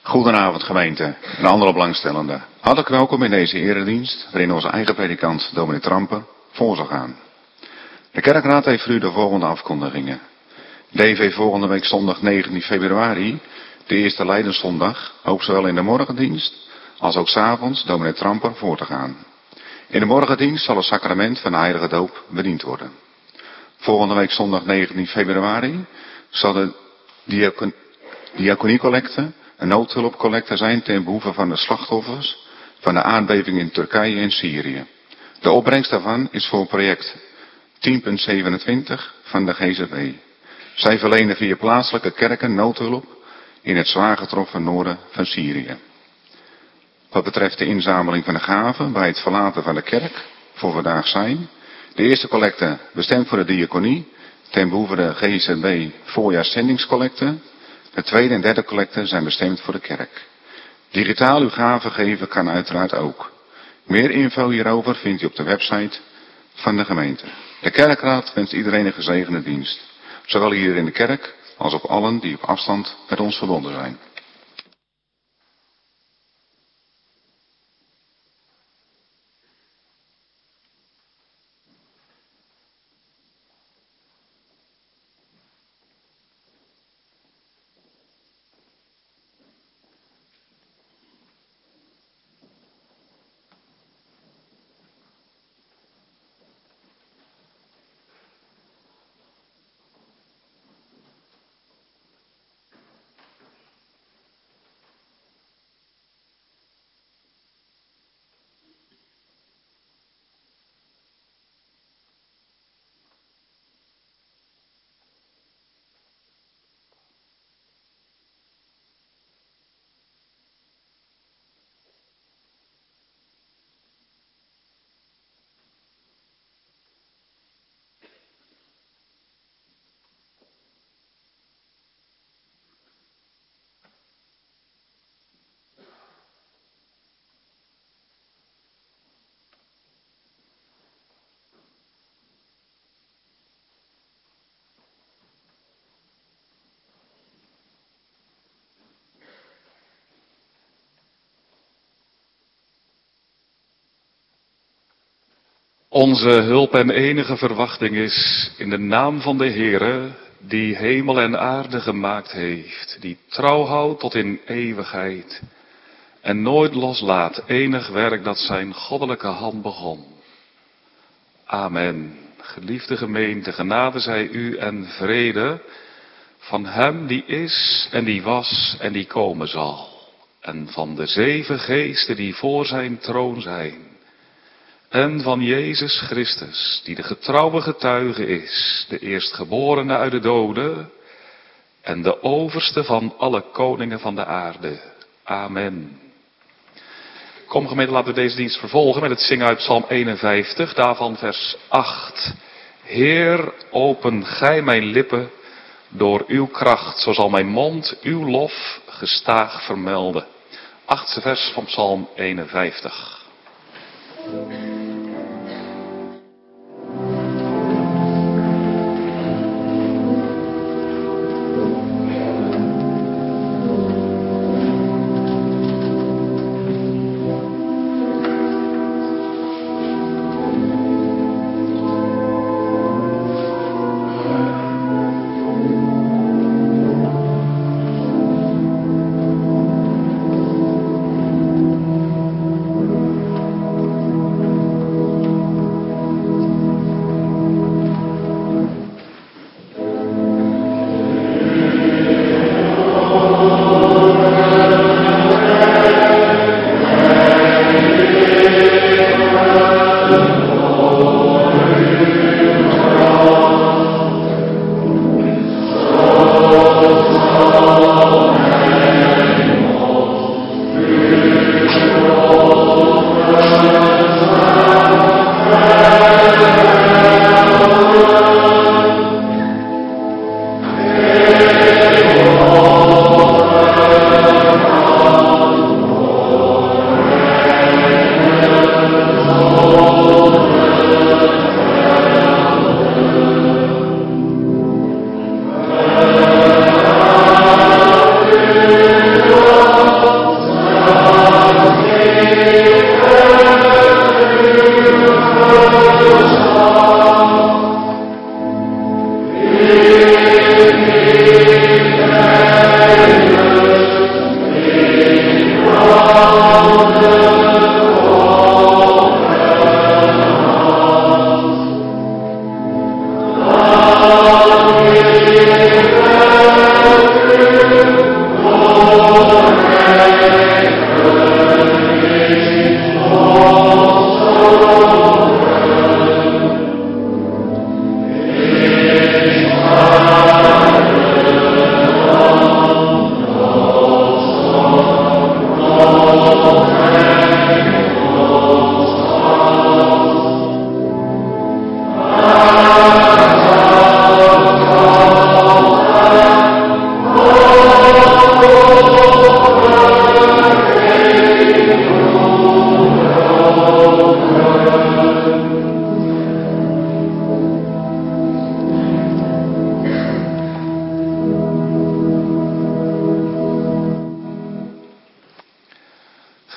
Goedenavond gemeente en andere belangstellenden. Hartelijk welkom in deze eredienst, waarin onze eigen predikant dominee Tramper voor zal gaan. De kerkraad heeft voor u de volgende afkondigingen. DV volgende week zondag 19 februari, de eerste Lijdenszondag, ook zowel in de morgendienst als ook 's avonds dominee Tramper voor te gaan. In de morgendienst zal het sacrament van de heilige doop bediend worden. Volgende week zondag 19 februari zal de diaconiecollecte een noodhulpcollecte zijn ten behoeve van de slachtoffers van de aardbeving in Turkije en Syrië. De opbrengst daarvan is voor project 10.27 van de GZW. Zij verlenen via plaatselijke kerken noodhulp in het zwaar getroffen noorden van Syrië. Wat betreft de inzameling van de gaven bij het verlaten van de kerk voor vandaag zijn: de eerste collecte bestemd voor de diaconie ten behoeve de GZW voorjaarszendingscollecte. De tweede en derde collecte zijn bestemd voor de kerk. Digitaal uw gaven geven kan uiteraard ook. Meer info hierover vindt u op de website van de gemeente. De kerkraad wenst iedereen een gezegende dienst. Zowel hier in de kerk als op allen die op afstand met ons verbonden zijn. Onze hulp en enige verwachting is in de naam van de Heere, die hemel en aarde gemaakt heeft, die trouw houdt tot in eeuwigheid en nooit loslaat enig werk dat zijn goddelijke hand begon. Amen. Geliefde gemeente, genade zij u en vrede van hem die is en die was en die komen zal, en van de 7 geesten die voor zijn troon zijn, en van Jezus Christus, die de getrouwe getuige is, de eerstgeborene uit de doden en de overste van alle koningen van de aarde. Amen. Kom gemeente, laten we deze dienst vervolgen met het zingen uit Psalm 51, daarvan vers 8. Heer, open gij mijn lippen, door uw kracht, zo zal mijn mond uw lof gestaag vermelden. 8e vers van Psalm 51.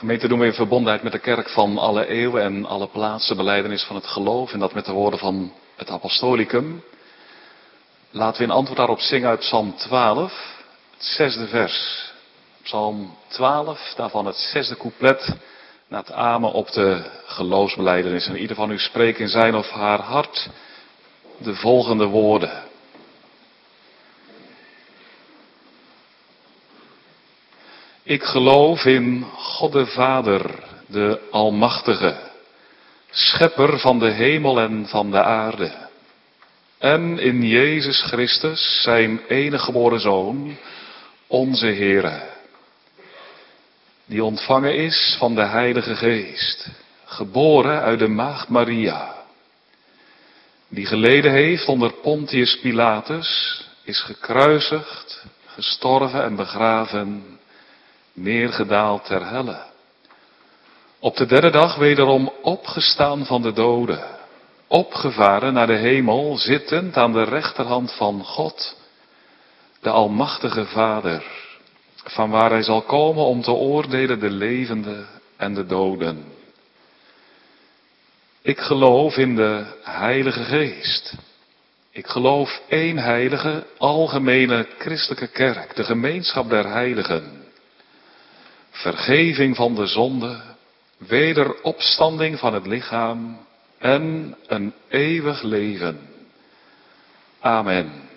Gemeente doen we in verbondenheid met de kerk van alle eeuwen en alle plaatsen belijdenis van het geloof. En dat met de woorden van het apostolicum. Laten we in antwoord daarop zingen uit Psalm 12, het 6e vers. Psalm 12, daarvan het 6e couplet. Na het amen op de geloofsbelijdenis. En ieder van u spreekt in zijn of haar hart de volgende woorden. Ik geloof in God de Vader, de Almachtige, Schepper van de hemel en van de aarde. En in Jezus Christus, zijn enige geboren Zoon, onze Heere. Die ontvangen is van de Heilige Geest, geboren uit de Maagd Maria. Die geleden heeft onder Pontius Pilatus, is gekruisigd, gestorven en begraven, neergedaald ter helle. Op de 3e dag wederom opgestaan van de doden, opgevaren naar de hemel, zittend aan de rechterhand van God, de Almachtige Vader, van waar hij zal komen om te oordelen de levenden en de doden. Ik geloof in de Heilige Geest. Ik geloof één heilige, algemene christelijke kerk, de gemeenschap der heiligen. Vergeving van de zonde, wederopstanding van het lichaam en een eeuwig leven. Amen.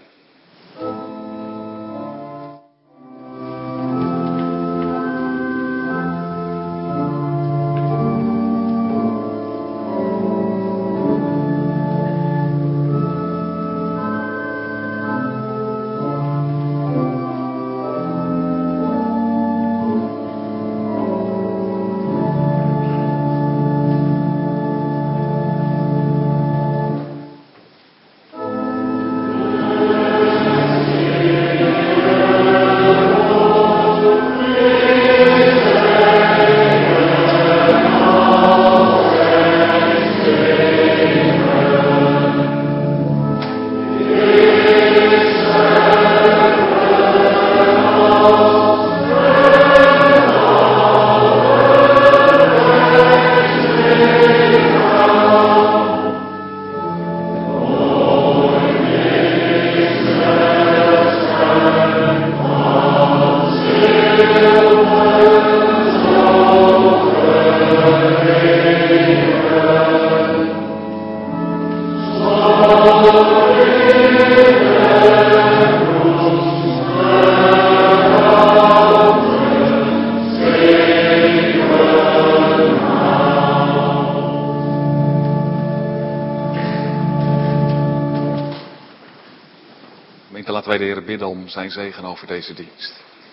Laten wij de Heer bidden om zijn zegen over deze dienst.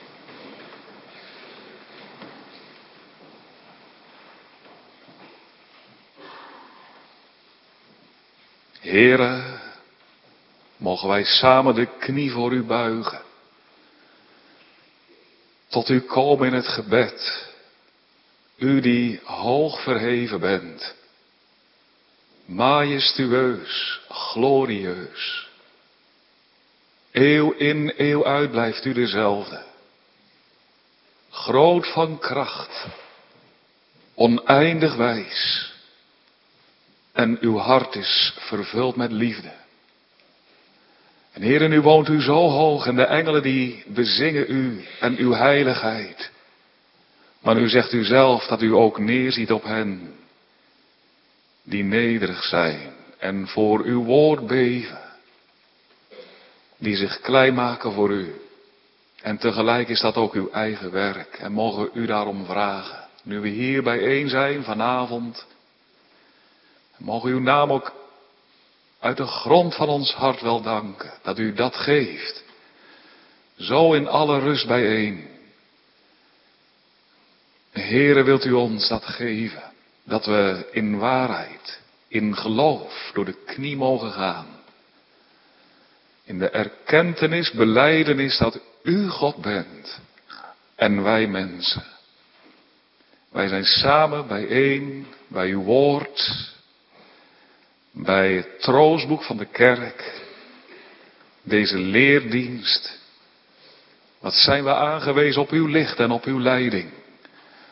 Heere, mogen wij samen de knie voor u buigen. Tot u komen in het gebed. U die hoog verheven bent. Majestueus, glorieus. Eeuw in, eeuw uit blijft u dezelfde. Groot van kracht, oneindig wijs. En uw hart is vervuld met liefde. En Heer, nu woont u zo hoog en de engelen die bezingen u en uw heiligheid. Maar nu zegt u zelf dat u ook neerziet op hen die nederig zijn en voor uw woord beven. Die zich klein maken voor u. En tegelijk is dat ook uw eigen werk. En mogen we u daarom vragen. Nu we hier bijeen zijn vanavond. Mogen we uw naam ook uit de grond van ons hart wel danken. Dat u dat geeft. Zo in alle rust bijeen. Heere, wilt u ons dat geven. Dat we in waarheid, in geloof, door de knie mogen gaan. In de erkentenis, belijdenis dat u God bent en wij mensen. Wij zijn samen bijeen bij uw woord, bij het troostboek van de kerk, deze leerdienst. Wat zijn we aangewezen op uw licht en op uw leiding.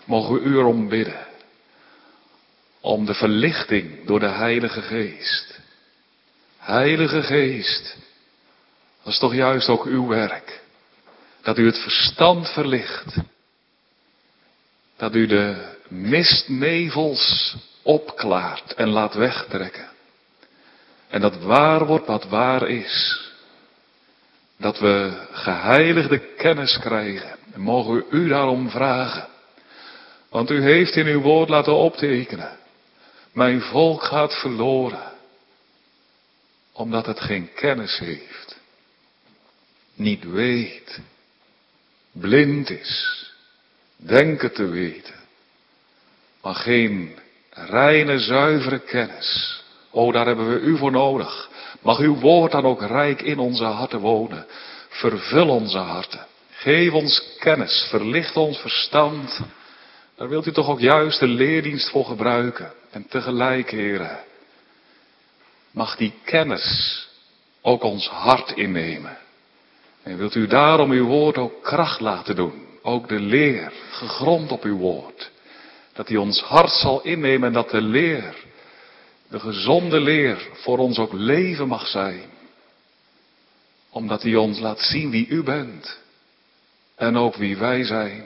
Mogen we u erom bidden. Om de verlichting door de Heilige Geest. Heilige Geest. Dat is toch juist ook uw werk. Dat u het verstand verlicht. Dat u de mistnevels opklaart en laat wegtrekken. En dat waar wordt wat waar is. Dat we geheiligde kennis krijgen. En mogen we u daarom vragen. Want u heeft in uw woord laten optekenen. Mijn volk gaat verloren. Omdat het geen kennis heeft. Niet weet. Blind is. Denken te weten. Maar geen reine, zuivere kennis. O, daar hebben we u voor nodig. Mag uw woord dan ook rijk in onze harten wonen. Vervul onze harten. Geef ons kennis. Verlicht ons verstand. Daar wilt u toch ook juist de leerdienst voor gebruiken. En tegelijk, Heere, mag die kennis ook ons hart innemen. En wilt u daarom uw woord ook kracht laten doen. Ook de leer, gegrond op uw woord. Dat die ons hart zal innemen en dat de leer, de gezonde leer, voor ons ook leven mag zijn. Omdat die ons laat zien wie u bent. En ook wie wij zijn.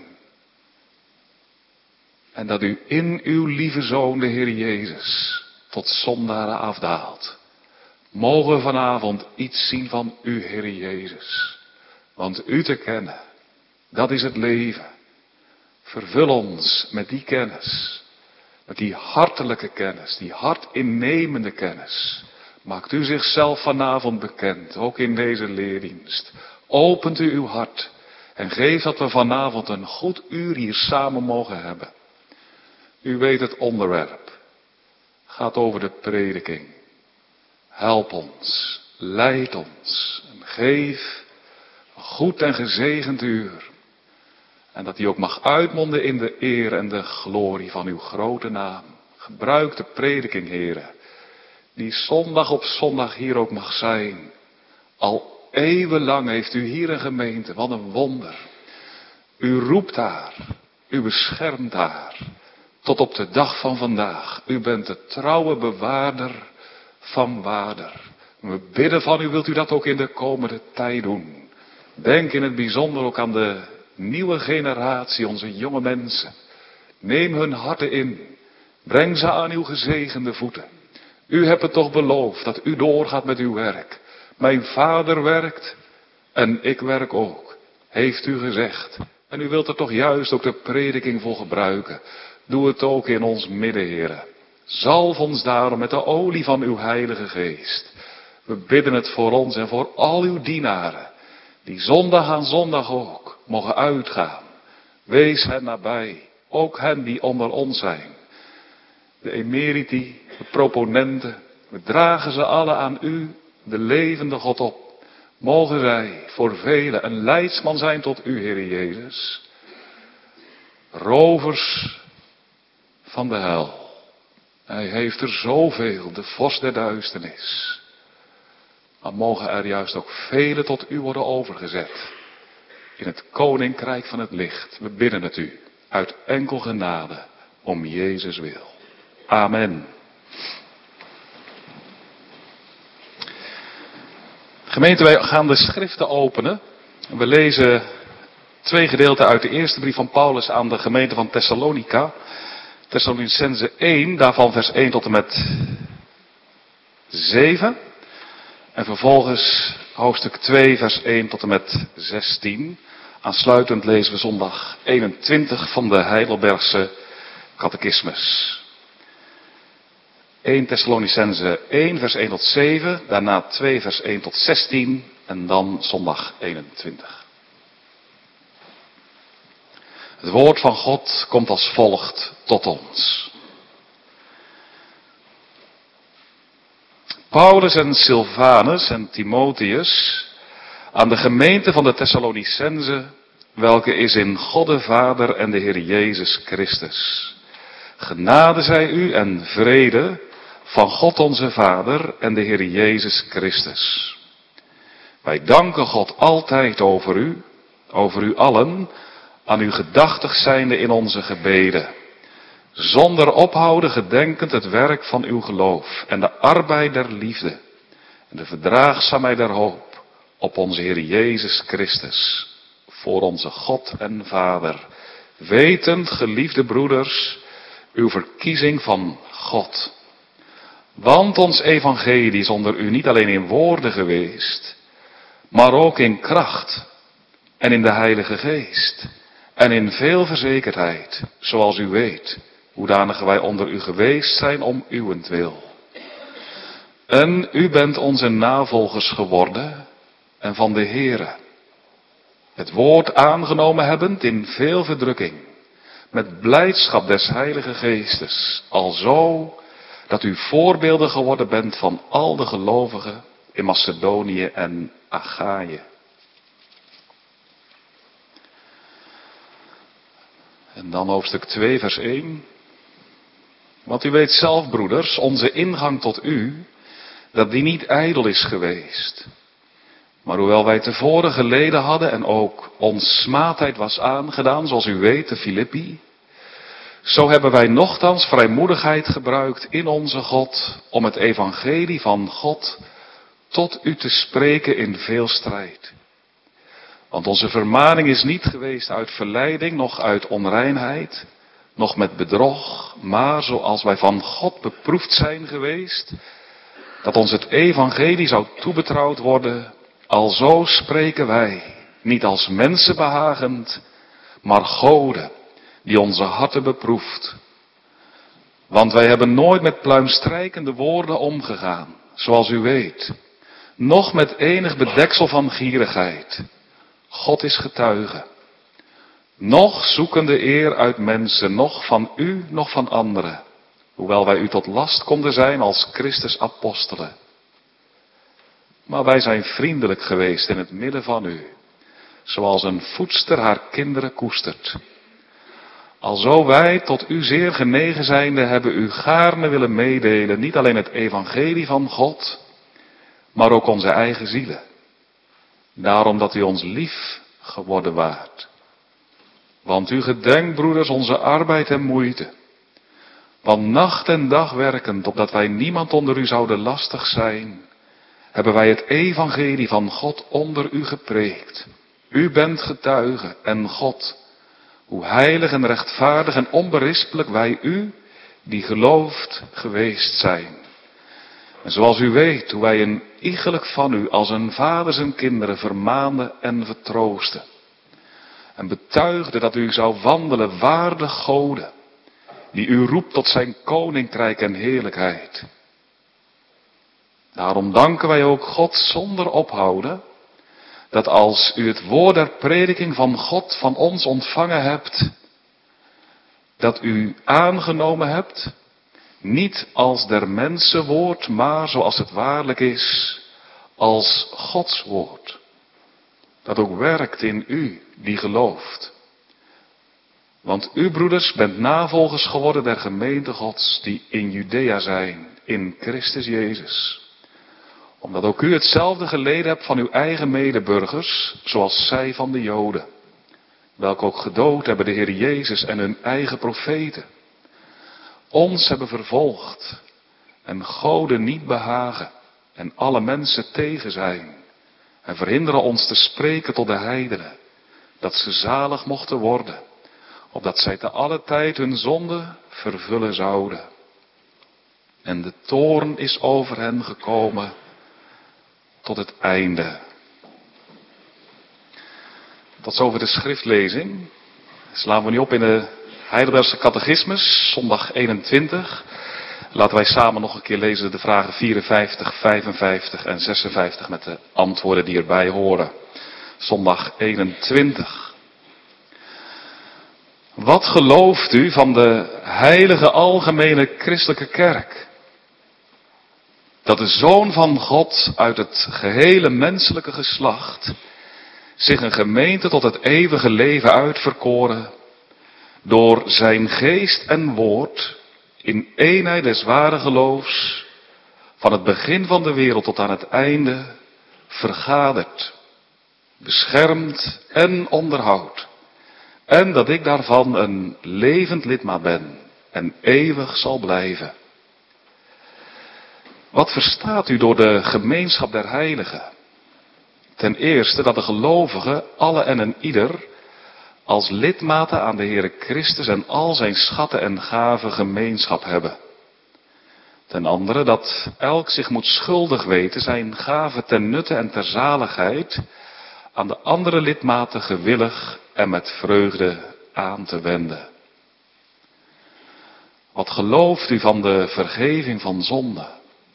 En dat u in uw lieve Zoon, de Heer Jezus, tot zondaren afdaalt. Mogen we vanavond iets zien van u, Heer Jezus. Want u te kennen, dat is het leven. Vervul ons met die kennis. Met die hartelijke kennis, die hartinnemende kennis. Maakt u zichzelf vanavond bekend, ook in deze leerdienst. Opent u uw hart en geef dat we vanavond een goed uur hier samen mogen hebben. U weet het onderwerp. Gaat over de prediking. Help ons, leid ons en geef een goed en gezegend uur. En dat die ook mag uitmonden in de eer en de glorie van uw grote naam. Gebruik de prediking, Heere, die zondag op zondag hier ook mag zijn. Al eeuwenlang heeft u hier een gemeente, wat een wonder. U roept daar, u beschermt daar, tot op de dag van vandaag. U bent de trouwe bewaarder van waarder. We bidden van u, wilt u dat ook in de komende tijd doen. Denk in het bijzonder ook aan de nieuwe generatie, onze jonge mensen. Neem hun harten in. Breng ze aan uw gezegende voeten. U hebt het toch beloofd dat u doorgaat met uw werk. Mijn vader werkt en ik werk ook, heeft u gezegd. En u wilt er toch juist ook de prediking voor gebruiken. Doe het ook in ons midden, Heere. Zalf ons daarom met de olie van uw Heilige Geest. We bidden het voor ons en voor al uw dienaren, die zondag aan zondag ook mogen uitgaan. Wees hen nabij, ook hen die onder ons zijn. De emeriti, de proponenten, we dragen ze alle aan u, de levende God op. Mogen zij voor velen een leidsman zijn tot u, Heer Jezus. Rovers van de hel. Hij heeft er zoveel, de vorst der duisternis. Maar mogen er juist ook velen tot u worden overgezet. In het koninkrijk van het licht. We bidden het u. Uit enkel genade. Om Jezus wil. Amen. Gemeente, wij gaan de schriften openen. We lezen 2 gedeelten uit de eerste brief van Paulus aan de gemeente van Thessalonica. Thessalonicenzen 1, daarvan vers 1 tot en met 7. En vervolgens hoofdstuk 2, vers 1 tot en met 16. Aansluitend lezen we zondag 21 van de Heidelbergse catechismus. 1 Thessalonicenzen 1, vers 1 tot 7. Daarna 2, vers 1 tot 16. En dan zondag 21. Het woord van God komt als volgt tot ons. Paulus en Silvanus en Timotheus aan de gemeente van de Thessalonicenzen, welke is in God de Vader en de Heer Jezus Christus. Genade zij u en vrede van God onze Vader en de Heer Jezus Christus. Wij danken God altijd over u allen, aan u gedachtig zijnde in onze gebeden, zonder ophouden gedenkend het werk van uw geloof en de arbeid der liefde en de verdraagzaamheid der hoop op onze Heer Jezus Christus, voor onze God en Vader, wetend, geliefde broeders, uw verkiezing van God. Want ons evangelie is onder u niet alleen in woorden geweest, maar ook in kracht en in de Heilige Geest en in veel verzekerdheid, zoals u weet, hoedanig wij onder u geweest zijn om uwentwil. En u bent onze navolgers geworden en van de Heere, het woord aangenomen hebbend in veel verdrukking, met blijdschap des Heilige Geestes, alzo dat u voorbeelden geworden bent van al de gelovigen in Macedonië en Achaïe. En dan hoofdstuk 2, vers 1. Want u weet zelf, broeders, onze ingang tot u, dat die niet ijdel is geweest. Maar hoewel wij tevoren geleden hadden en ook ons smaadheid was aangedaan, zoals u weet, de Filippi, zo hebben wij nochtans vrijmoedigheid gebruikt in onze God om het evangelie van God tot u te spreken in veel strijd. Want onze vermaning is niet geweest uit verleiding, noch uit onreinheid, noch met bedrog, maar zoals wij van God beproefd zijn geweest, dat ons het evangelie zou toebetrouwd worden, alzo spreken wij, niet als mensen behagend, maar Gode, die onze harten beproeft. Want wij hebben nooit met pluimstrijkende woorden omgegaan, zoals u weet, noch met enig bedeksel van gierigheid. God is getuige. Noch zoekende eer uit mensen, noch van u, noch van anderen, hoewel wij u tot last konden zijn als Christus apostelen. Maar wij zijn vriendelijk geweest in het midden van u, zoals een voedster haar kinderen koestert. Alzo wij tot u zeer genegen zijnde hebben u gaarne willen meedelen, niet alleen het evangelie van God, maar ook onze eigen zielen. Daarom dat u ons lief geworden waart. Want u gedenkt, broeders, onze arbeid en moeite. Want nacht en dag werkend, opdat wij niemand onder u zouden lastig zijn, hebben wij het evangelie van God onder u gepreekt. U bent getuige en God, hoe heilig en rechtvaardig en onberispelijk wij u, die gelooft, geweest zijn. En zoals u weet, hoe wij een iegelijk van u als een vader zijn kinderen vermaanden en vertroosten. En betuigden dat u zou wandelen waardig Gode, die u roept tot zijn koninkrijk en heerlijkheid. Daarom danken wij ook God zonder ophouden, dat als u het woord der prediking van God van ons ontvangen hebt, dat u aangenomen hebt, niet als der mensen woord, maar zoals het waarlijk is, als Gods woord. Dat ook werkt in u, die gelooft. Want u, broeders, bent navolgers geworden der gemeente Gods, die in Judea zijn, in Christus Jezus. Omdat ook u hetzelfde geleden hebt van uw eigen medeburgers, zoals zij van de Joden. Welke ook gedood hebben de Heer Jezus en hun eigen profeten. Ons hebben vervolgd en Gode niet behagen en alle mensen tegen zijn. En verhinderen ons te spreken tot de heidenen, dat ze zalig mochten worden, opdat zij te alle tijd hun zonde vervullen zouden. En de toorn is over hen gekomen tot het einde. Tot zover de schriftlezing. Slaan we nu op in de Heidelbergse Catechismus, zondag 21. Laten wij samen nog een keer lezen de vragen 54, 55 en 56 met de antwoorden die erbij horen. Zondag 21. Wat gelooft u van de heilige algemene christelijke kerk? Dat de Zoon van God uit het gehele menselijke geslacht zich een gemeente tot het eeuwige leven uitverkoren, door zijn geest en woord in eenheid des ware geloofs, van het begin van de wereld tot aan het einde, vergadert, beschermt en onderhoudt, En dat ik daarvan een levend lidmaat ben en eeuwig zal blijven. Wat verstaat u door de gemeenschap der heiligen? Ten eerste dat de gelovigen, alle en een ieder, als lidmaten aan de Heere Christus en al zijn schatten en gaven gemeenschap hebben. Ten andere dat elk zich moet schuldig weten zijn gaven ten nutte en ter zaligheid aan de andere lidmaten gewillig en met vreugde aan te wenden. Wat gelooft u van de vergeving van zonde?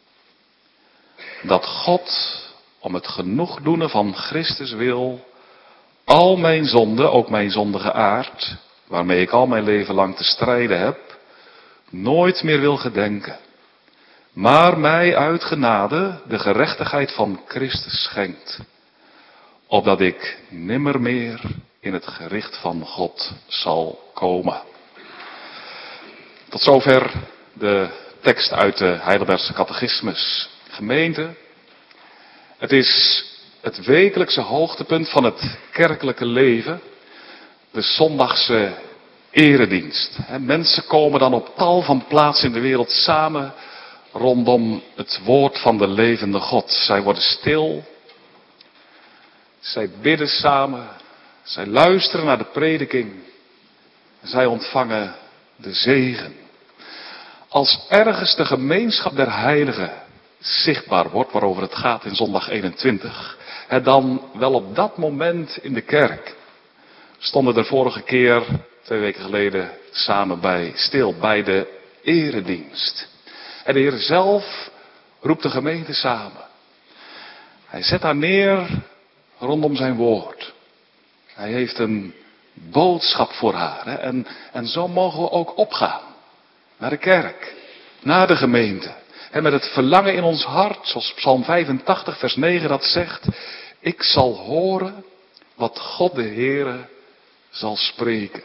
Dat God, om het genoegdoenen van Christus wil, al mijn zonden, ook mijn zondige aard, waarmee ik al mijn leven lang te strijden heb, nooit meer wil gedenken, maar mij uit genade de gerechtigheid van Christus schenkt, opdat ik nimmer meer in het gericht van God zal komen. Tot zover de tekst uit de Heidelbergse Catechismus. Gemeente, het is het wekelijkse hoogtepunt van het kerkelijke leven, de zondagse eredienst. Mensen komen dan op tal van plaatsen in de wereld samen rondom het woord van de levende God. Zij worden stil, zij bidden samen, zij luisteren naar de prediking, zij ontvangen de zegen. Als ergens de gemeenschap der heiligen zichtbaar wordt, waarover het gaat in zondag 21, dan wel op dat moment in de kerk. Stonden er vorige keer, 2 weken geleden, samen bij stil, bij de eredienst. En de Heer zelf roept de gemeente samen. Hij zet haar neer rondom zijn woord. Hij heeft een boodschap voor haar. En zo mogen we ook opgaan. Naar de kerk. Naar de gemeente. En met het verlangen in ons hart, zoals Psalm 85 vers 9 dat zegt. Ik zal horen wat God de Heere zal spreken.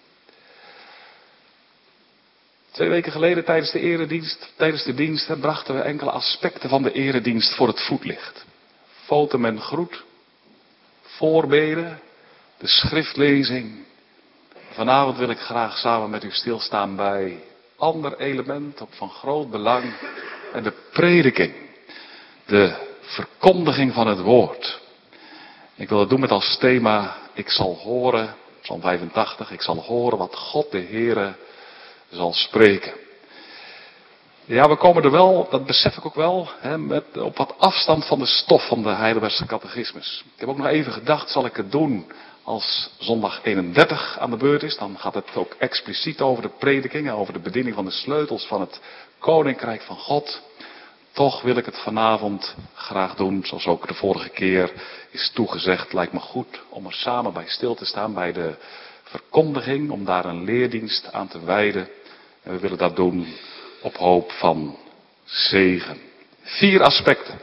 2 weken geleden tijdens de dienst brachten we enkele aspecten van de eredienst voor het voetlicht. Fotum en groet, voorbeden, de schriftlezing. Vanavond wil ik graag samen met u stilstaan bij ander element op van groot belang. En de prediking, de verkondiging van het woord. Ik wil dat doen met als thema, ik zal horen, Psalm 85, ik zal horen wat God de Heere zal spreken. Ja, we komen er wel, dat besef ik ook wel, op wat afstand van de stof van de Heidelbergse Catechismus. Ik heb ook nog even gedacht, zal ik het doen als zondag 31 aan de beurt is? Dan gaat het ook expliciet over de prediking, over de bediening van de sleutels van het Koninkrijk van God. Toch wil ik het vanavond graag doen, zoals ook de vorige keer is toegezegd. Lijkt me goed om er samen bij stil te staan, bij de verkondiging, om daar een leerdienst aan te wijden. En we willen dat doen op hoop van zegen. 4 aspecten.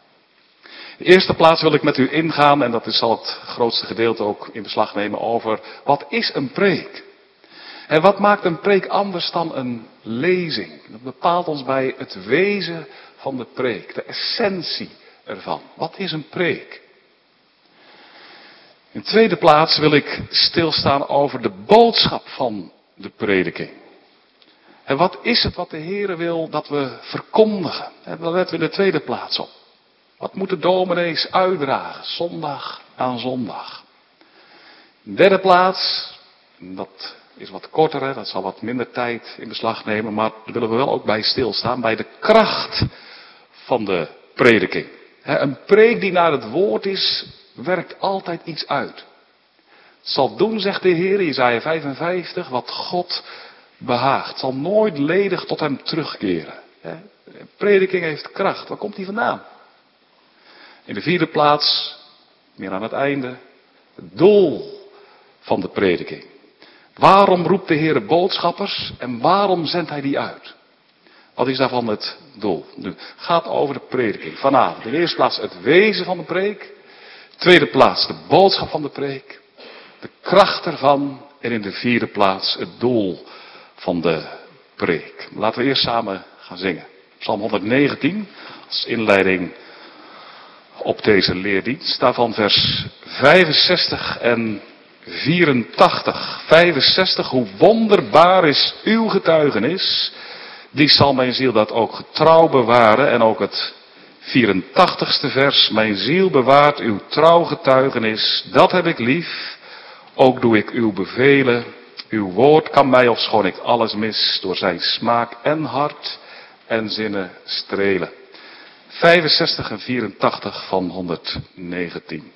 In de eerste plaats wil ik met u ingaan, en dat zal het grootste gedeelte ook in beslag nemen, over wat is een preek? En wat maakt een preek anders dan een lezing? Dat bepaalt ons bij het wezen van de preek, de essentie ervan. Wat is een preek? In de tweede plaats wil ik stilstaan over de boodschap van de prediking. En wat is het wat de Heere wil dat we verkondigen? En daar letten we in de tweede plaats op. Wat moeten dominees uitdragen, zondag aan zondag? In de derde plaats, dat is wat korter, dat zal wat minder tijd in beslag nemen, maar daar willen we wel ook bij stilstaan, bij de kracht van de prediking. Een preek die naar het woord is, werkt altijd iets uit. Het zal doen, zegt de Heer, Jesaja 55, wat God behaagt. Het zal nooit ledig tot hem terugkeren. Prediking heeft kracht. Waar komt die vandaan? In de vierde plaats, meer aan het einde, het doel van de prediking. Waarom roept de Heer boodschappers en waarom zendt hij die uit? Wat is daarvan het doel? Nu, gaat over de prediking vanavond. In de eerste plaats het wezen van de preek. In de tweede plaats de boodschap van de preek. De kracht ervan. En in de vierde plaats het doel van de preek. Laten we eerst samen gaan zingen. Psalm 119 als inleiding op deze leerdienst. Daarvan vers 65 en 84, 65, hoe wonderbaar is uw getuigenis. Die zal mijn ziel dat ook getrouw bewaren. En ook het 84ste vers. Mijn ziel bewaart uw trouw getuigenis. Dat heb ik lief. Ook doe ik uw bevelen. Uw woord kan mij, ofschoon ik alles mis, door zijn smaak en hart en zinnen strelen. 65 en 84 van 119.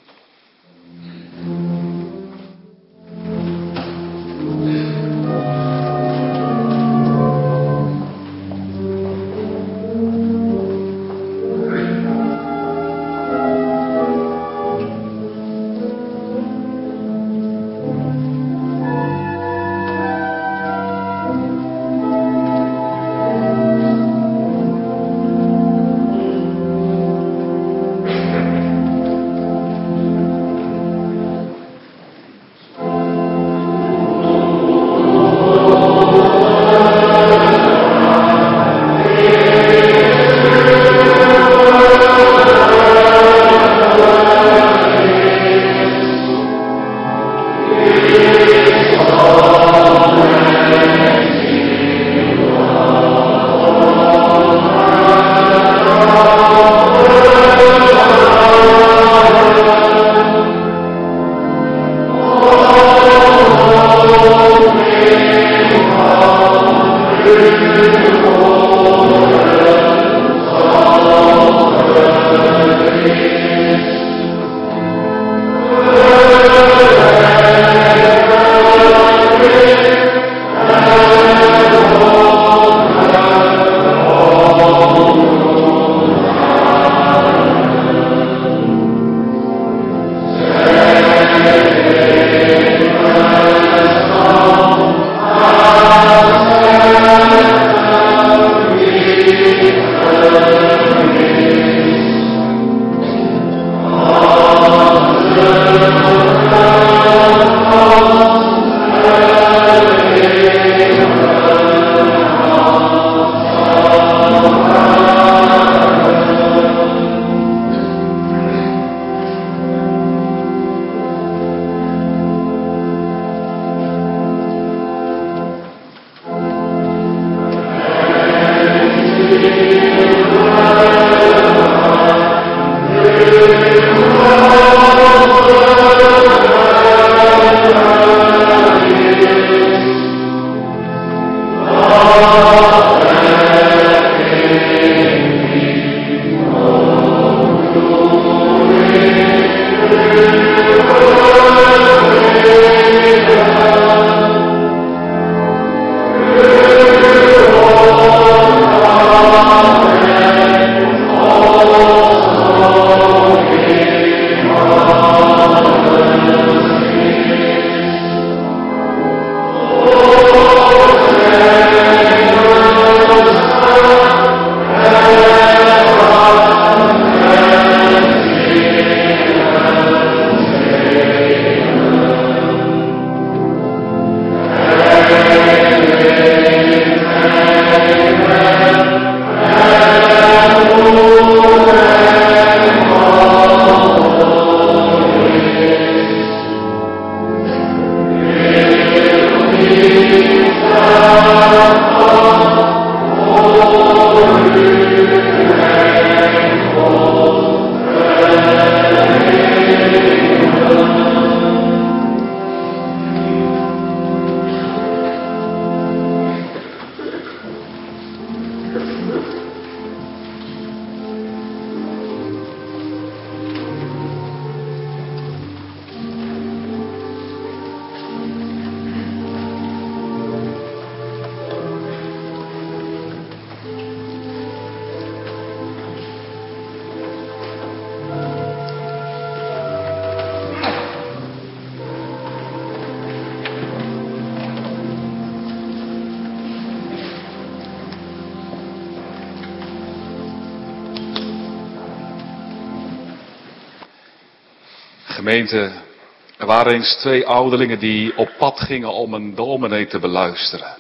Gemeente, er waren eens 2 ouderlingen die op pad gingen om een dominee te beluisteren.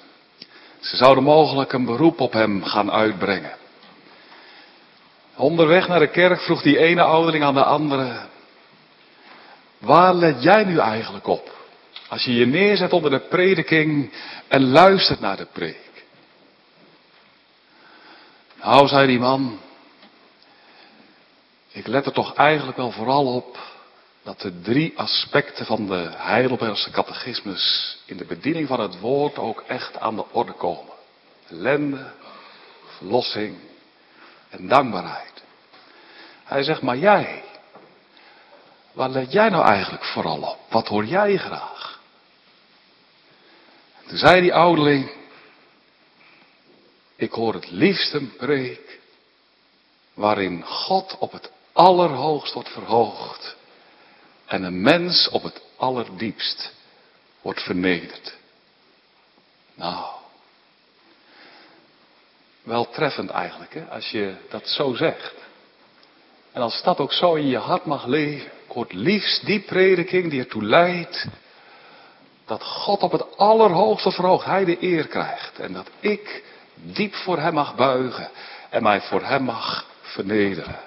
Ze zouden mogelijk een beroep op hem gaan uitbrengen. Onderweg naar de kerk vroeg die ene ouderling aan de andere: waar let jij nu eigenlijk op Als je je neerzet onder de prediking en luistert naar de preek. Nou, zei die man, ik let er toch eigenlijk wel vooral op dat de 3 aspecten van de Heidelbergse catechismus in de bediening van het woord ook echt aan de orde komen. Ellende, verlossing en dankbaarheid. Hij zegt, maar jij, waar let jij nou eigenlijk vooral op? Wat hoor jij graag? En toen zei die ouderling, ik hoor het liefst een preek waarin God op het allerhoogst wordt verhoogd en een mens op het allerdiepst wordt vernederd. Nou, wel treffend eigenlijk, hè, als je dat zo zegt. En als dat ook zo in je hart mag leven. Ik hoor het liefst die prediking die ertoe leidt dat God op het allerhoogste verhoogd, hij de eer krijgt. En dat ik diep voor hem mag buigen en mij voor hem mag vernederen.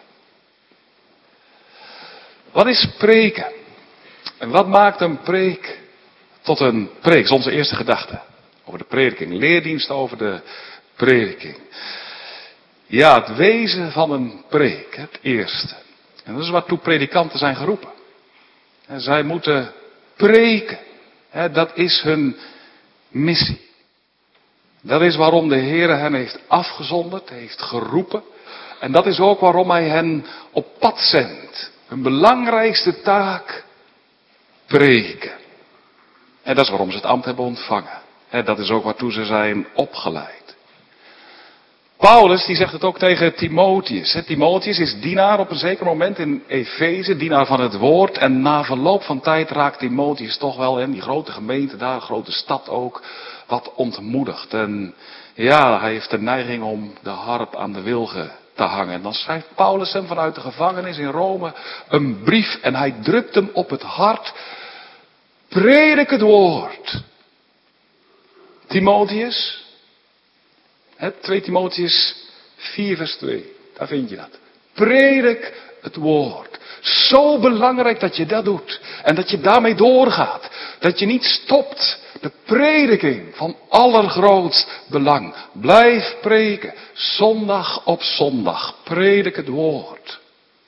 Wat is preken? En wat maakt een preek tot een preek? Dat is onze eerste gedachte. Over de prediking. Leerdienst over de prediking. Ja, het wezen van een preek. Het eerste. En dat is waartoe predikanten zijn geroepen. En zij moeten preken. Dat is hun missie. Dat is waarom de Heer hen heeft afgezonderd, heeft geroepen. En dat is ook waarom hij hen op pad zendt. Hun belangrijkste taak, preken. En dat is waarom ze het ambt hebben ontvangen. Dat is ook waartoe ze zijn opgeleid. Paulus die zegt het ook tegen Timotheus. Timotheus is dienaar op een zeker moment in Efeze, dienaar van het woord. En na verloop van tijd raakt Timotheus toch wel in die grote gemeente daar, een grote stad ook, wat ontmoedigd. En ja, hij heeft de neiging om de harp aan de wilgen te hangen. En dan schrijft Paulus hem vanuit de gevangenis in Rome een brief en hij drukt hem op het hart. Predik het woord. Timotheus. 2 Timotheus 4 vers 2. Daar vind je dat. Predik het woord. Zo belangrijk dat je dat doet. En dat je daarmee doorgaat. Dat je niet stopt. De prediking van allergrootst belang. Blijf preken. Zondag op zondag. Predik het woord.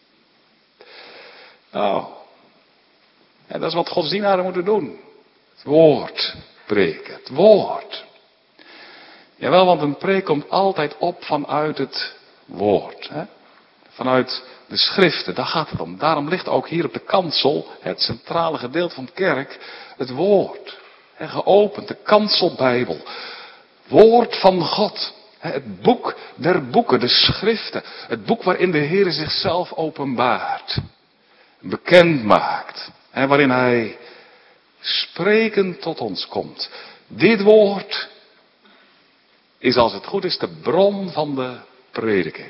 Nou. En dat is wat godsdienaren moeten doen. Het woord preken. Het woord. Jawel, want een preek komt altijd op vanuit het woord. Hè? Vanuit de schriften, daar gaat het om. Daarom ligt ook hier op de kansel, het centrale gedeelte van de kerk, het woord. En geopend, de kanselbijbel. Woord van God. Het boek der boeken, de schriften. Het boek waarin de Heer zichzelf openbaart. Bekend maakt. Waarin hij sprekend tot ons komt. Dit woord is als het goed is de bron van de prediking.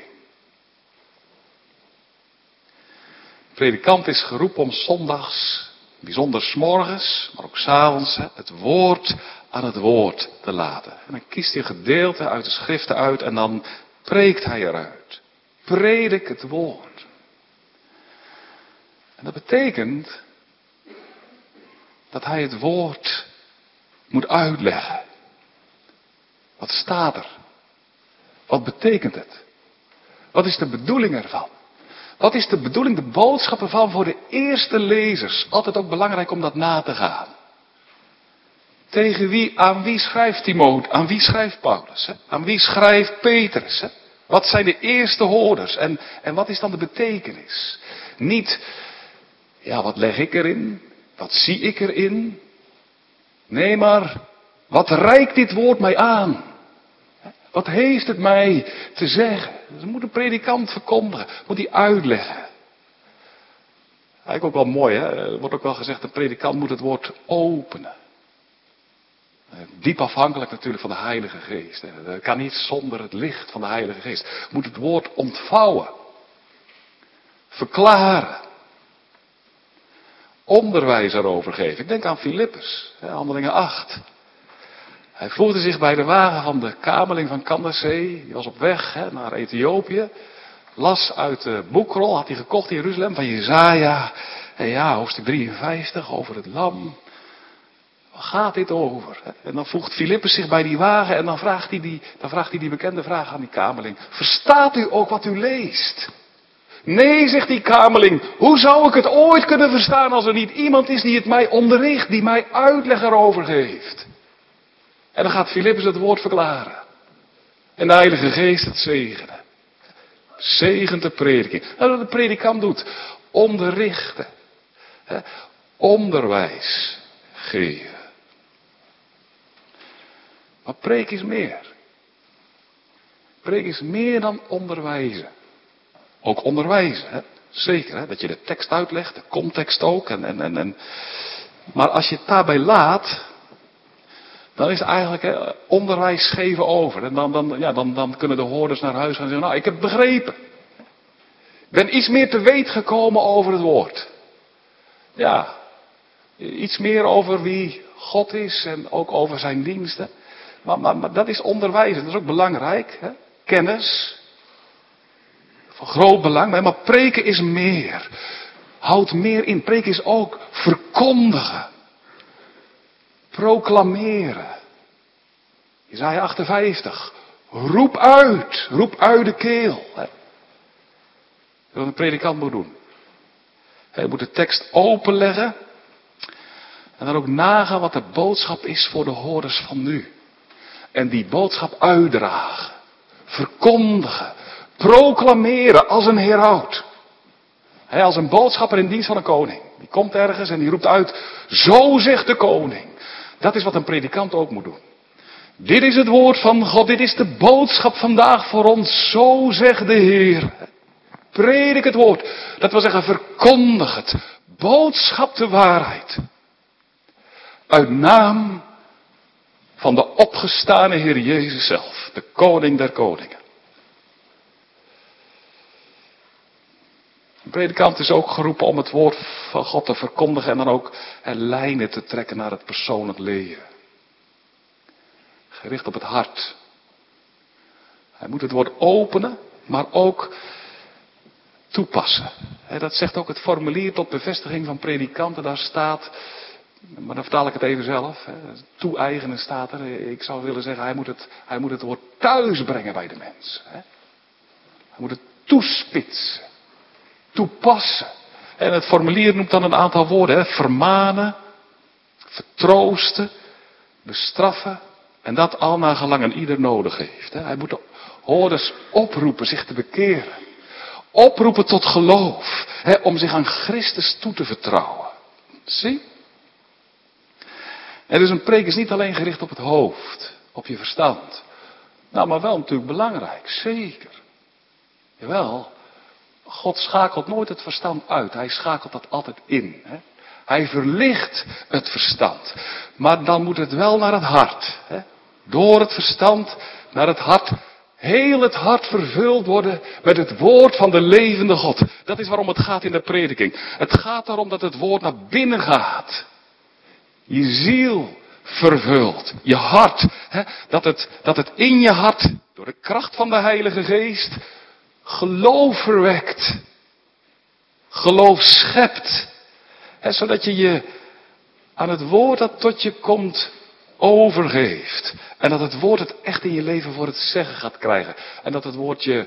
De predikant is geroepen om zondags, bijzonder 's morgens, maar ook 's avonds, het woord aan het woord te laten. En dan kiest hij een gedeelte uit de schriften uit en dan preekt hij eruit. Predik het woord. En dat betekent dat hij het woord moet uitleggen. Wat staat er? Wat betekent het? Wat is de bedoeling ervan? Wat is de bedoeling, de boodschap ervan voor de eerste lezers? Altijd ook belangrijk om dat na te gaan. Tegen wie, aan wie schrijft Timotheus? Aan wie schrijft Paulus? Hè? Aan wie schrijft Petrus? Hè? Wat zijn de eerste hoorders? En wat is dan de betekenis? Niet, ja, wat leg ik erin? Wat zie ik erin? Nee, maar wat reikt dit woord mij aan? Wat heeft het mij te zeggen? Dus moet een predikant verkondigen, moet hij uitleggen. Eigenlijk ook wel mooi, hè? Er wordt ook wel gezegd, een predikant moet het woord openen. Diep afhankelijk natuurlijk van de Heilige Geest. Dat kan niet zonder het licht van de Heilige Geest. Moet het woord ontvouwen. Verklaren. Onderwijs erover geven. Ik denk aan Filippus, Handelingen 8. Hij voegde zich bij de wagen van de kameling van Kandasee. Die was op weg naar Ethiopië. Las uit de boekrol, had hij gekocht in Jeruzalem, van Jesaja. En ja, hoofdstuk 53 over het lam. gaat dit over? En dan voegt Filippus zich bij die wagen en dan vraagt hij die bekende vraag aan die kamerling. Verstaat u ook wat u leest? Nee, zegt die kamerling, hoe zou ik het ooit kunnen verstaan als er niet iemand is die het mij onderricht, die mij uitleg erover geeft? En dan gaat Filippus het woord verklaren. En de Heilige Geest het zegenen. Zegent de prediking. Nou, wat de predikant doet, onderrichten. Onderwijs geven. Maar preek is meer. Preek is meer dan onderwijzen. Ook onderwijzen, hè? Zeker, hè? Dat je de tekst uitlegt, de context ook. Maar als je het daarbij laat, dan is het eigenlijk onderwijs geven over. En dan kunnen de hoorders naar huis gaan en zeggen, nou, ik heb het begrepen. Ik ben iets meer te weten gekomen over het woord. Ja, iets meer over wie God is en ook over zijn diensten. Maar dat is onderwijzen, dat is ook belangrijk. Hè? Kennis. Van groot belang. Maar preken is meer. Houdt meer in. Preken is ook verkondigen. Proclameren. Jesaja 58. Roep uit de keel. Hè? Wat een predikant moet doen. Hij moet de tekst openleggen. En dan ook nagaan wat de boodschap is voor de hoorders van nu. En die boodschap uitdragen. Verkondigen. Proclameren als een heraut. Als een boodschapper in dienst van een koning. Die komt ergens en die roept uit. Zo zegt de koning. Dat is wat een predikant ook moet doen. Dit is het woord van God. Dit is de boodschap vandaag voor ons. Zo zegt de Heer. Predik het woord. Dat wil zeggen verkondig het. Boodschap de waarheid. Uit naam van de opgestane Heer Jezus zelf. De koning der koningen. Een predikant is ook geroepen om het woord van God te verkondigen. En dan ook lijnen te trekken naar het persoonlijk leven. Gericht op het hart. Hij moet het woord openen. Maar ook toepassen. Dat zegt ook het formulier tot bevestiging van predikanten. Daar staat, maar dan vertaal ik het even zelf. Toe-eigenen staat er. Ik zou willen zeggen, hij moet het woord thuis brengen bij de mens. Hij moet het toespitsen. Toepassen. En het formulier noemt dan een aantal woorden. Vermanen. Vertroosten. Bestraffen. En dat al naar gelang een ieder nodig heeft. Hij moet de hoorders oproepen zich te bekeren. Oproepen tot geloof. Om zich aan Christus toe te vertrouwen. Zie? En dus een preek is niet alleen gericht op het hoofd. Op je verstand. Nou, maar wel natuurlijk belangrijk. Zeker. Jawel. God schakelt nooit het verstand uit. Hij schakelt dat altijd in. Hij verlicht het verstand. Maar dan moet het wel naar het hart. Door het verstand naar het hart. Heel het hart vervuld worden met het woord van de levende God. Dat is waarom het gaat in de prediking. Het gaat erom dat het woord naar binnen gaat. Je ziel vervult. Je hart. Dat het in je hart, door de kracht van de Heilige Geest, geloof verwekt. Geloof schept. Zodat je je aan het woord dat tot je komt overgeeft. En dat het woord het echt in je leven voor het zeggen gaat krijgen. En dat het woord je,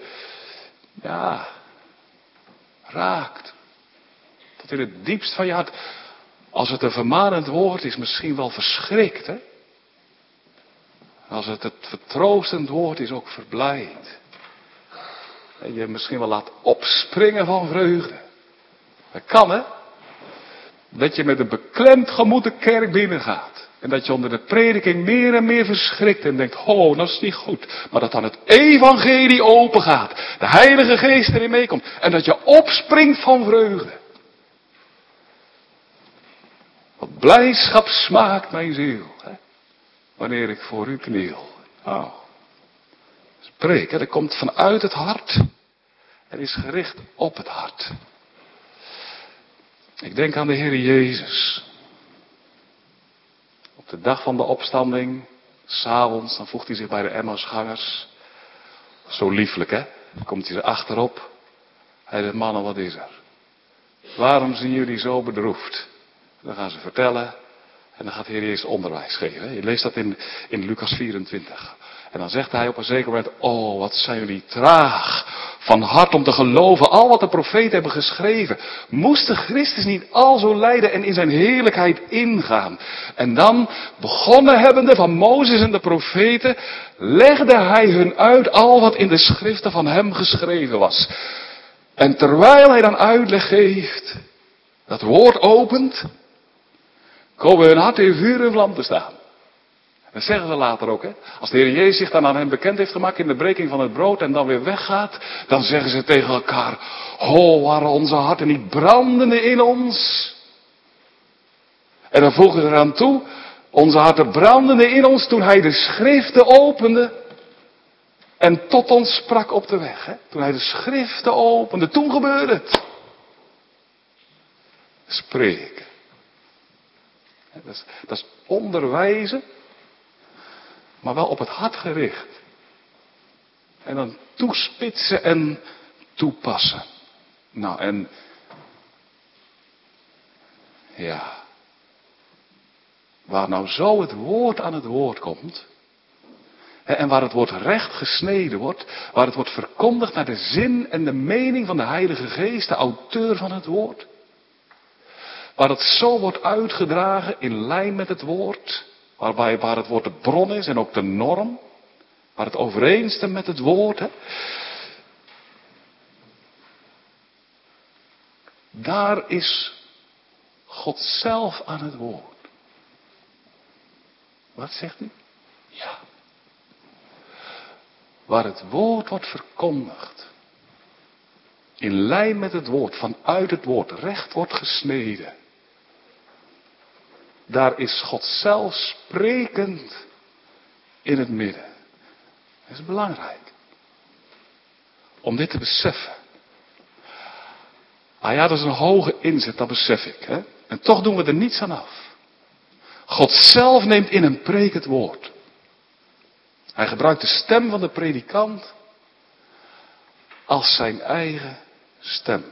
raakt. Tot in het diepst van je hart. Als het een vermanend woord is, misschien wel verschrikt. Hè? Als het vertroostend woord is, ook verblijd. En je misschien wel laat opspringen van vreugde. Dat kan, hè? Dat je met een beklemd gemoed de kerk binnengaat. En dat je onder de prediking meer en meer verschrikt en denkt, dat is niet goed. Maar dat dan het evangelie open gaat. De Heilige Geest erin meekomt. En dat je opspringt van vreugde. Wat blijdschap smaakt mijn ziel. Hè? Wanneer ik voor u kniel. Preek, dat komt vanuit het hart. En is gericht op het hart. Ik denk aan de Heer Jezus. Op de dag van de opstanding, 's avonds, dan voegt hij zich bij de Emmausgangers. Zo lieflijk, hè? Dan komt hij er achterop. Hij zegt, mannen, wat is er? Waarom zien jullie zo bedroefd? Dan gaan ze vertellen. En dan gaat de Heer Jezus onderwijs geven. Je leest dat in Lucas 24. En dan zegt hij op een zeker moment, oh wat zijn jullie traag van hart om te geloven. Al wat de profeten hebben geschreven. Moest de Christus niet al zo lijden en in zijn heerlijkheid ingaan. En dan, begonnen hebbende van Mozes en de profeten, legde hij hun uit al wat in de schriften van hem geschreven was. En terwijl hij dan uitleg geeft, dat woord opent, komen hun hart in vuur en vlam te staan. Dat zeggen ze later ook, hè. Als de Heer Jezus zich dan aan hen bekend heeft gemaakt in de breking van het brood en dan weer weggaat, dan zeggen ze tegen elkaar, oh, waren onze harten niet brandende in ons? En dan voegen ze eraan toe, onze harten brandende in ons toen hij de schriften opende en tot ons sprak op de weg, hè. Toen hij de schriften opende, toen gebeurde het. Spreken. Dat is onderwijzen, maar wel op het hart gericht. En dan toespitsen en toepassen. Nou en, ja, waar nou zo het woord aan het woord komt, en waar het woord recht gesneden wordt, waar het wordt verkondigd naar de zin en de mening van de Heilige Geest, de auteur van het woord, waar het zo wordt uitgedragen in lijn met het woord, waar het woord de bron is en ook de norm, waar het overeenstemt met het woord. Hè. Daar is God zelf aan het woord. Wat zegt u? Ja. Waar het woord wordt verkondigd, in lijn met het woord, vanuit het woord, recht wordt gesneden. Daar is God zelf sprekend in het midden. Dat is belangrijk. Om dit te beseffen. Ah ja, dat is een hoge inzet, dat besef ik. Hè? En toch doen we er niets aan af. God zelf neemt in een preek het woord. Hij gebruikt de stem van de predikant als zijn eigen stem.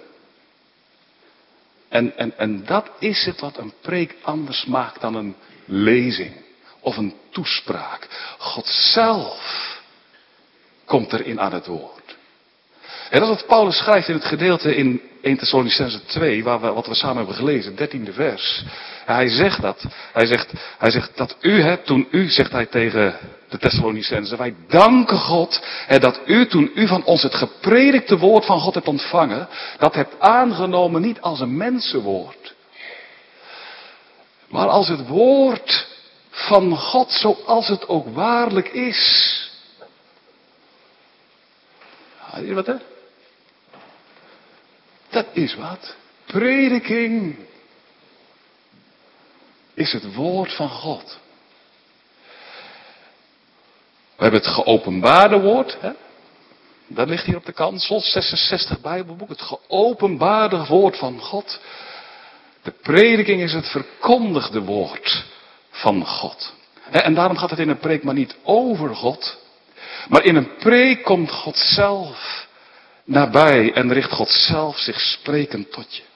En dat is het wat een preek anders maakt dan een lezing of een toespraak. God zelf komt erin aan het woord. En dat is wat Paulus schrijft in het gedeelte in 1 Thessalonicenzen 2, wat we samen hebben gelezen, 13e vers. Hij zegt dat. Hij zegt dat toen u, zegt hij tegen de Thessalonicenzen, wij danken God, dat u, toen u van ons het gepredikte woord van God hebt ontvangen, dat hebt aangenomen niet als een mensenwoord, maar als het woord van God zoals het ook waarlijk is. Zie je wat, hè? Dat is wat. Prediking is het woord van God. We hebben het geopenbaarde woord. Hè? Dat ligt hier op de kansel. 66 Bijbelboek. Het geopenbaarde woord van God. De prediking is het verkondigde woord van God. En daarom gaat het in een preek maar niet over God. Maar in een preek komt God zelf nabij en richt God zelf zich sprekend tot je.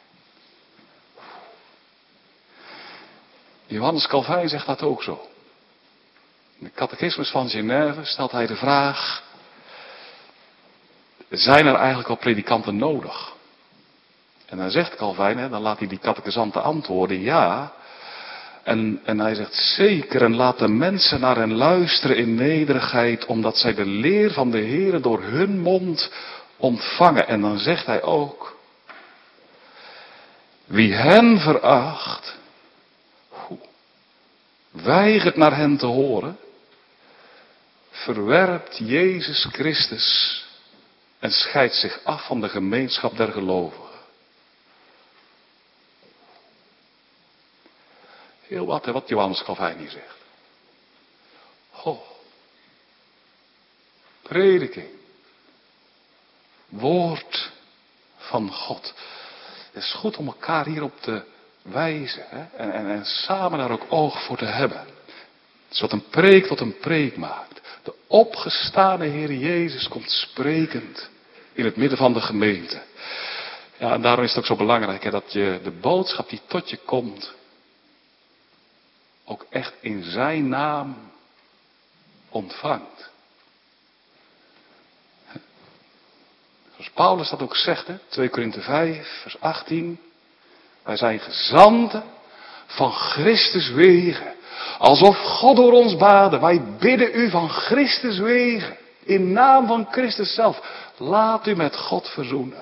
Johannes Calvijn zegt dat ook zo. In de catechismus van Genève stelt hij de vraag: zijn er eigenlijk wel predikanten nodig? En dan zegt Calvijn, dan laat hij die catechizanten antwoorden, ja. En hij zegt zeker, en laat de mensen naar hen luisteren in nederigheid, omdat zij de leer van de Heere door hun mond ontvangen. En dan zegt hij ook: wie hen veracht, weigert naar hen te horen, verwerpt Jezus Christus en scheidt zich af van de gemeenschap der gelovigen. Heel wat, hè, wat Johannes Calvijn hier zegt. Prediking. Woord van God. Het is goed om elkaar hierop te wijzen. Hè? En samen daar ook oog voor te hebben. Het is wat een preek tot een preek maakt. De opgestane Heer Jezus komt sprekend in het midden van de gemeente. Ja, en daarom is het ook zo belangrijk, hè, dat je de boodschap die tot je komt, ook echt in zijn naam ontvangt. Zoals Paulus dat ook zegt, hè? 2 Korinthe 5, vers 18. Wij zijn gezanten van Christus wegen. Alsof God door ons baden. Wij bidden u van Christus wegen. In naam van Christus zelf. Laat u met God verzoenen.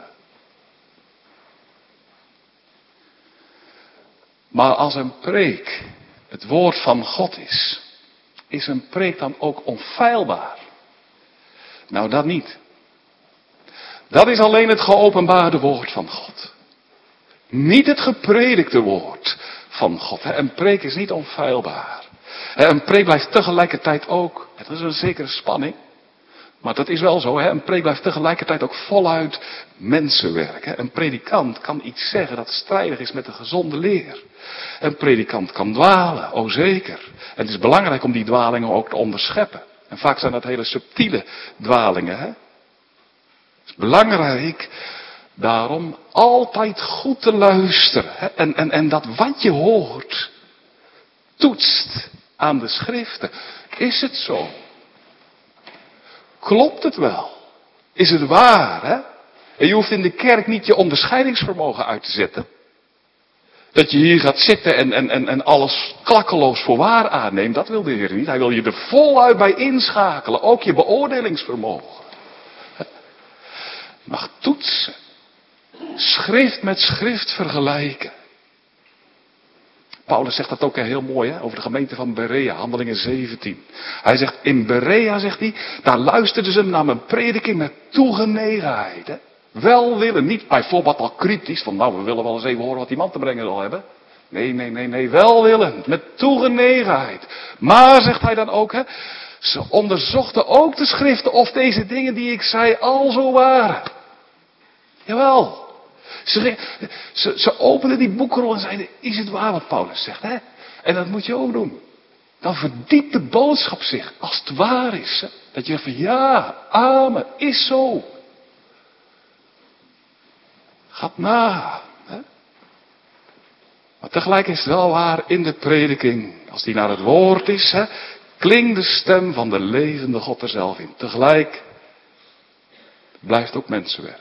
Maar als een preek het woord van God is een preek dan ook onfeilbaar? Nou, dat niet. Dat is alleen het geopenbaarde woord van God. Niet het gepredikte woord van God. Een preek is niet onfeilbaar. Een preek blijft tegelijkertijd ook, dat is een zekere spanning, maar dat is wel zo, een preek blijft tegelijkertijd ook voluit mensenwerk. Een predikant kan iets zeggen dat strijdig is met de gezonde leer. Een predikant kan dwalen, o zeker. En het is belangrijk om die dwalingen ook te onderscheppen. En vaak zijn dat hele subtiele dwalingen. Het is belangrijk daarom altijd goed te luisteren. En dat wat je hoort, toetst aan de schriften. Is het zo? Klopt het wel? Is het waar? En je hoeft in de kerk niet je onderscheidingsvermogen uit te zetten. Dat je hier gaat zitten en alles klakkeloos voor waar aanneemt. Dat wil de Heer niet. Hij wil je er voluit bij inschakelen. Ook je beoordelingsvermogen. Je mag toetsen. Schrift met schrift vergelijken. Paulus zegt dat ook heel mooi over de gemeente van Berea, Handelingen 17. Hij zegt, in Berea, zegt hij, daar luisterden ze naar mijn prediking met toegenegenheid. Welwillen, niet bijvoorbeeld al kritisch, van nou we willen wel eens even horen wat die man te brengen zal hebben. Nee, welwillend, met toegenegenheid. Maar, zegt hij dan ook, ze onderzochten ook de schriften of deze dingen die ik zei al zo waren. Jawel. Ze openden die boekrol en zeiden, is het waar wat Paulus zegt? En dat moet je ook doen. Dan verdiept de boodschap zich, als het waar is. Dat je zegt van ja, amen, is zo. Gaat na. Maar tegelijk is het wel waar in de prediking, als die naar het woord is, klinkt de stem van de levende God er zelf in. Tegelijk blijft ook mensenwerk.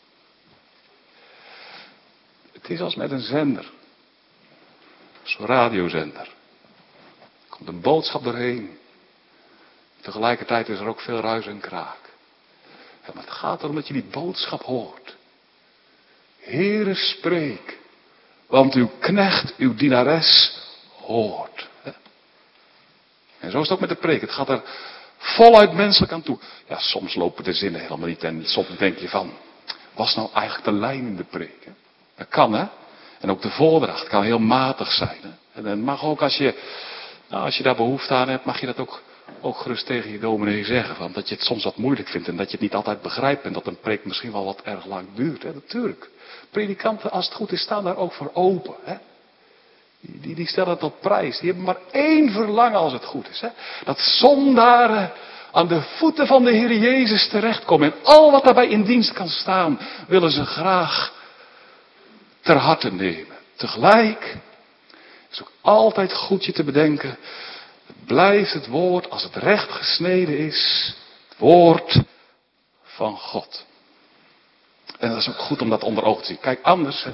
Het is als met een zender. Zo'n radiozender. Er komt een boodschap doorheen. Tegelijkertijd is er ook veel ruis en kraak. Ja, maar het gaat erom dat je die boodschap hoort. Heere, spreek. Want uw knecht, uw dienares, hoort. En zo is het ook met de preek. Het gaat er voluit menselijk aan toe. Ja, soms lopen de zinnen helemaal niet. En soms denk je van, was nou eigenlijk de lijn in de preek? Dat kan, hè. En ook de voordracht kan heel matig zijn. Hè? En het mag ook als je daar behoefte aan hebt, mag je dat ook gerust tegen je dominee zeggen. Want dat je het soms wat moeilijk vindt en dat je het niet altijd begrijpt. En dat een preek misschien wel wat erg lang duurt. Hè? Natuurlijk. Predikanten, als het goed is, staan daar ook voor open. Hè? Die stellen het op prijs. Die hebben maar één verlangen als het goed is. Hè? Dat zondaren aan de voeten van de Heer Jezus terechtkomen. En al wat daarbij in dienst kan staan, willen ze graag ter harte nemen. Tegelijk is ook altijd goed je te bedenken. Het blijft het woord, als het recht gesneden is, het woord van God. En dat is ook goed om dat onder ogen te zien. Kijk, anders.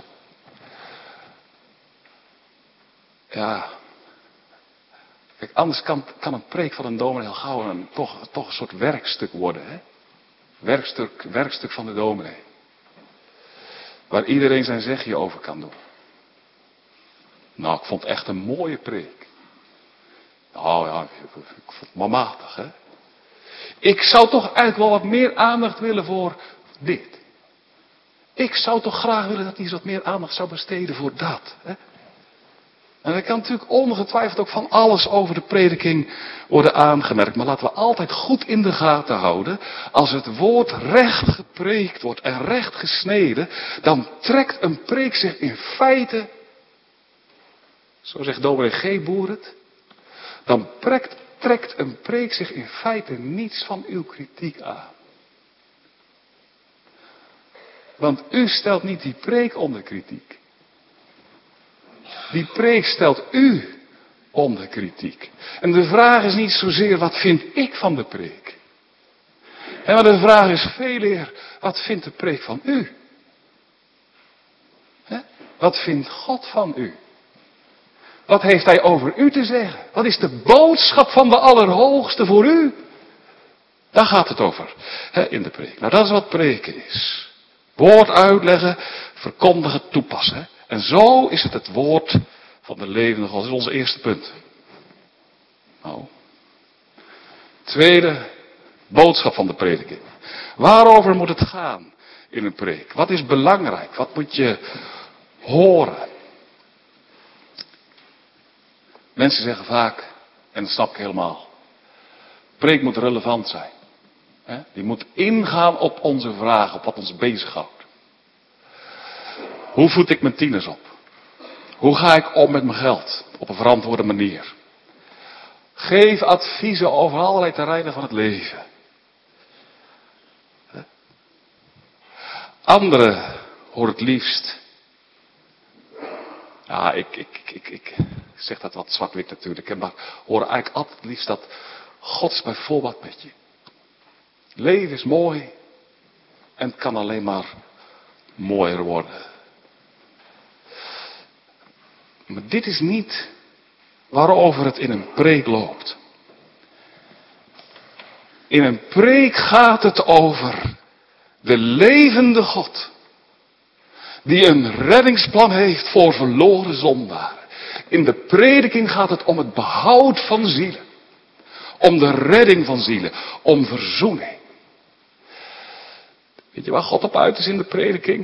Kijk, anders kan een preek van een dominee heel gauw toch een soort werkstuk worden. Hè? Werkstuk van de dominee. Waar iedereen zijn zegje over kan doen. Nou, ik vond het echt een mooie preek. Nou ja, ik vond het maar matig, hè. Ik zou toch eigenlijk wel wat meer aandacht willen voor dit. Ik zou toch graag willen dat hij eens wat meer aandacht zou besteden voor dat. Hè? En er kan natuurlijk ongetwijfeld ook van alles over de prediking worden aangemerkt. Maar laten we altijd goed in de gaten houden. Als het woord recht gepreekt wordt en recht gesneden, dan trekt een preek zich in feite, zo zegt dominee G. Boer het, dan trekt een preek zich in feite niets van uw kritiek aan. Want u stelt niet die preek onder kritiek. Die preek stelt u onder kritiek. En de vraag is niet zozeer, wat vind ik van de preek? Maar de vraag is veel eer, wat vindt de preek van u? Wat vindt God van u? Wat heeft hij over u te zeggen? Wat is de boodschap van de Allerhoogste voor u? Daar gaat het over in de preek. Nou, dat is wat preken is. Woord uitleggen, verkondigen, toepassen. En zo is het woord van de levende God. Dat is ons eerste punt. Nou. Tweede boodschap van de prediking. Waarover moet het gaan in een preek? Wat is belangrijk? Wat moet je horen? Mensen zeggen vaak, en dat snap ik helemaal, preek moet relevant zijn. Die moet ingaan op onze vragen, op wat ons bezighoudt. Hoe voed ik mijn tieners op? Hoe ga ik om met mijn geld? Op een verantwoorde manier. Geef adviezen over allerlei terreinen van het leven. Anderen horen het liefst. Ja, ik zeg dat wat zwart-wit natuurlijk. Maar horen eigenlijk altijd het liefst dat God is bij voorbaat met je. Leven is mooi. En het kan alleen maar mooier worden. Maar dit is niet waarover het in een preek loopt. In een preek gaat het over de levende God. Die een reddingsplan heeft voor verloren zondaren. In de prediking gaat het om het behoud van zielen. Om de redding van zielen. Om verzoening. Weet je waar God op uit is in de prediking?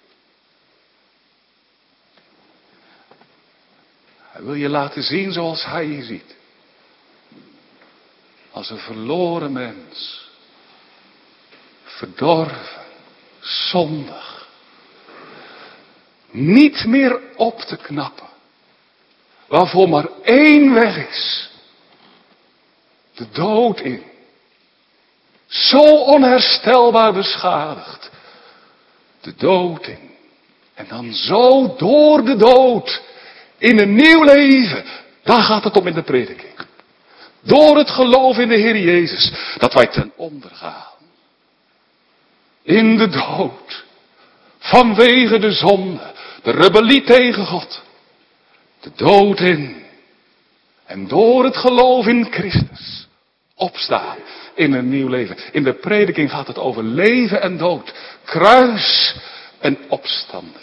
Hij wil je laten zien zoals hij je ziet. Als een verloren mens. Verdorven. Zondig. Niet meer op te knappen. Waarvoor maar één weg is. De dood in. Zo onherstelbaar beschadigd. De dood in. En dan zo door de dood. In een nieuw leven. Daar gaat het om in de prediking. Door het geloof in de Heer Jezus. Dat wij ten onder gaan. In de dood. Vanwege de zonde. De rebellie tegen God. De dood in. En door het geloof in Christus. Opstaan. In een nieuw leven. In de prediking gaat het over leven en dood. Kruis en opstanding.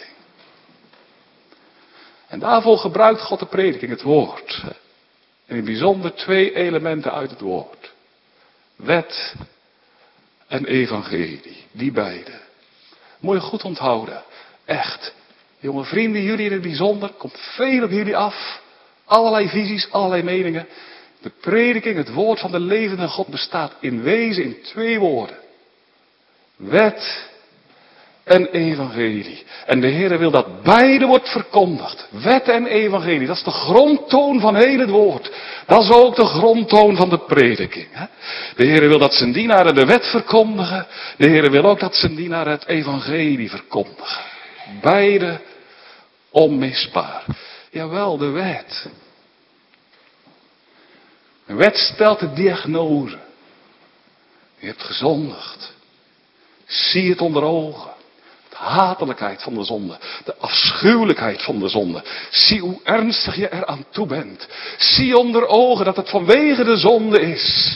En daarvoor gebruikt God de prediking, het woord. En in het bijzonder 2 elementen uit het woord. Wet en evangelie. Die beide. Moet je goed onthouden. Echt. Jonge vrienden, jullie in het bijzonder. Komt veel op jullie af. Allerlei visies, allerlei meningen. De prediking, het woord van de levende God bestaat in wezen in 2 woorden. Wet en evangelie. En de Heer wil dat beide wordt verkondigd. Wet en evangelie. Dat is de grondtoon van heel het woord. Dat is ook de grondtoon van de prediking. Hè? De Heer wil dat zijn dienaren de wet verkondigen. De Heer wil ook dat zijn dienaren het evangelie verkondigen. Beide onmisbaar. Jawel, de wet. De wet stelt de diagnose. Je hebt gezondigd. Zie het onder ogen. De hatelijkheid van de zonde. De afschuwelijkheid van de zonde. Zie hoe ernstig je eraan toe bent. Zie onder ogen dat het vanwege de zonde is.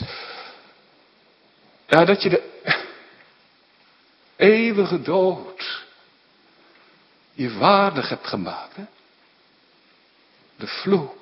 Ja, dat je de eeuwige dood je waardig hebt gemaakt. Hè? De vloek.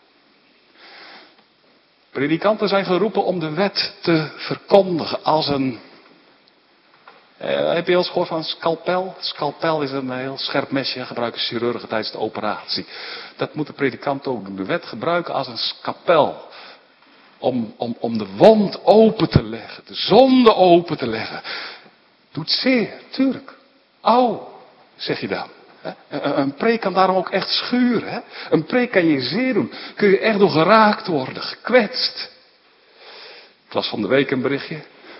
Predikanten zijn geroepen om de wet te verkondigen als een... heb je al eens gehoord van een scalpel? Scalpel is een heel scherp mesje, gebruiken chirurgen tijdens de operatie. Dat moet de predikant ook doen. De wet gebruiken als een scalpel. Om de wond open te leggen, de zonde open te leggen. Doet zeer, tuurlijk. Au, zeg je dan. Een preek kan daarom ook echt schuren. Hè? Een preek kan je zeer doen. Kun je echt door geraakt worden, gekwetst. Ik las van de week een berichtje.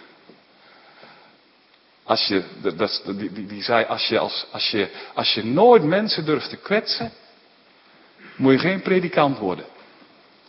Die zei, als je nooit mensen durft te kwetsen, moet je geen predikant worden.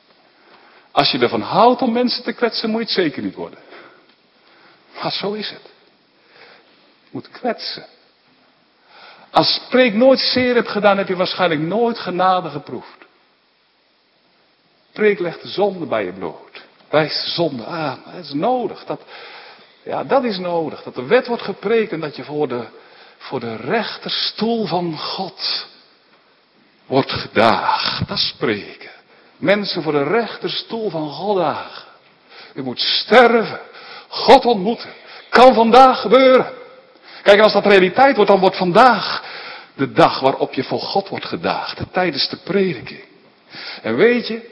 Als je ervan houdt om mensen te kwetsen, moet je het zeker niet worden. Maar zo is het. Je moet kwetsen. Als spreek nooit zeer hebt gedaan, heb je waarschijnlijk nooit genade geproefd. Preek legt de zonde bij je bloot. Wijst de zonde aan. Dat is nodig. Dat is nodig. Dat de wet wordt gepreekt en dat je voor de rechterstoel van God wordt gedaagd. Dat is spreken. Mensen voor de rechterstoel van God dagen. U moet sterven. God ontmoeten. Kan vandaag gebeuren. Kijk, als dat realiteit wordt, dan wordt vandaag de dag waarop je voor God wordt gedaagd. Tijdens de prediking. En weet je,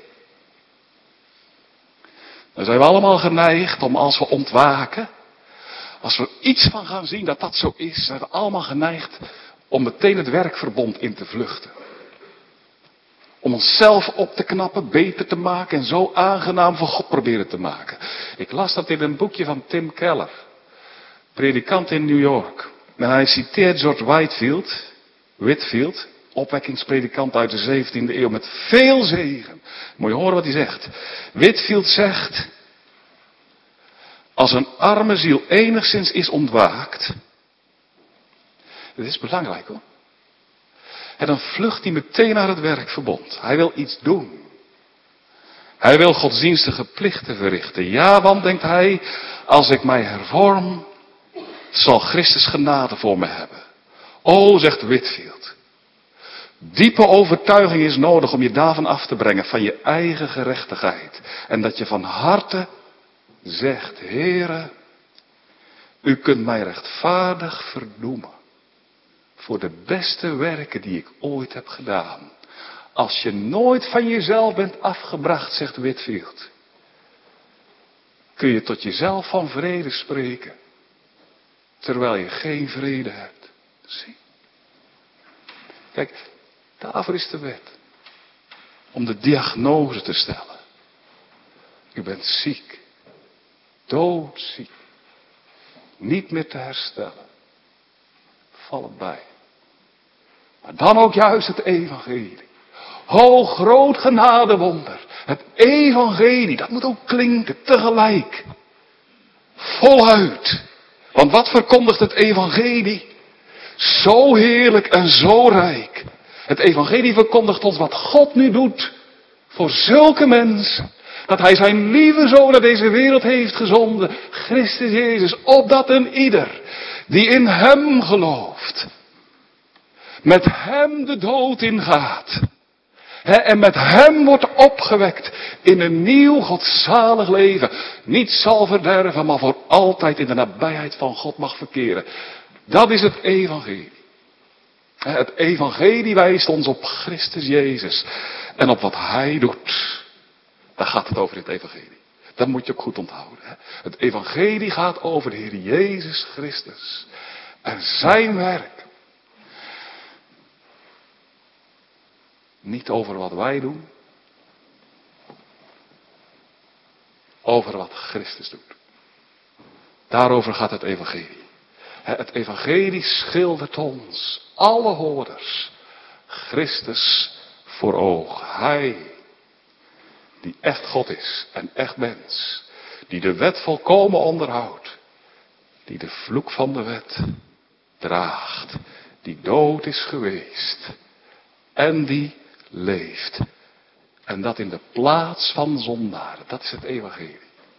dan zijn we allemaal geneigd om als we ontwaken, als we iets van gaan zien dat dat zo is, zijn we allemaal geneigd om meteen het werkverbond in te vluchten. Om onszelf op te knappen, beter te maken en zo aangenaam voor God proberen te maken. Ik las dat in een boekje van Tim Keller, predikant in New York. En hij citeert George Whitefield, opwekkingspredikant uit de 17e eeuw met veel zegen. Moet je horen wat hij zegt. Whitefield zegt, als een arme ziel enigszins is ontwaakt, dit is belangrijk hoor, en dan vlucht hij meteen naar het werkverbond. Hij wil iets doen. Hij wil godsdienstige plichten verrichten. Ja, want denkt hij, als ik mij hervorm, zal Christus genade voor me hebben. O, zegt Whitefield, diepe overtuiging is nodig om je daarvan af te brengen, van je eigen gerechtigheid. En dat je van harte zegt, Heere, u kunt mij rechtvaardig verdoemen voor de beste werken die ik ooit heb gedaan. Als je nooit van jezelf bent afgebracht, zegt Whitefield, kun je tot jezelf van vrede spreken, terwijl je geen vrede hebt. Zie. Kijk, daarvoor is de wet. Om de diagnose te stellen. U bent ziek. Doodziek. Niet meer te herstellen. Val het bij. Maar dan ook juist het evangelie. O, groot genadewonder. Het evangelie, dat moet ook klinken tegelijk. Voluit. Want wat verkondigt het evangelie? Zo heerlijk en zo rijk. Het evangelie verkondigt ons wat God nu doet voor zulke mensen. Dat hij zijn lieve zoon naar deze wereld heeft gezonden. Christus Jezus. Opdat een ieder die in hem gelooft. Met hem de dood ingaat. En met hem wordt opgewekt in een nieuw godzalig leven. Niet zal verderven, maar voor altijd in de nabijheid van God mag verkeren. Dat is het evangelie. Het evangelie wijst ons op Christus Jezus. En op wat hij doet. Daar gaat het over in het evangelie. Dat moet je ook goed onthouden. Het evangelie gaat over de Heer Jezus Christus. En zijn werk. Niet over wat wij doen. Over wat Christus doet. Daarover gaat het evangelie. Het evangelie schildert ons, alle hoorders, Christus voor ogen. Hij, die echt God is en echt mens. Die de wet volkomen onderhoudt. Die de vloek van de wet draagt. Die dood is geweest. En die leeft. En dat in de plaats van zondaren. Dat is het evangelie.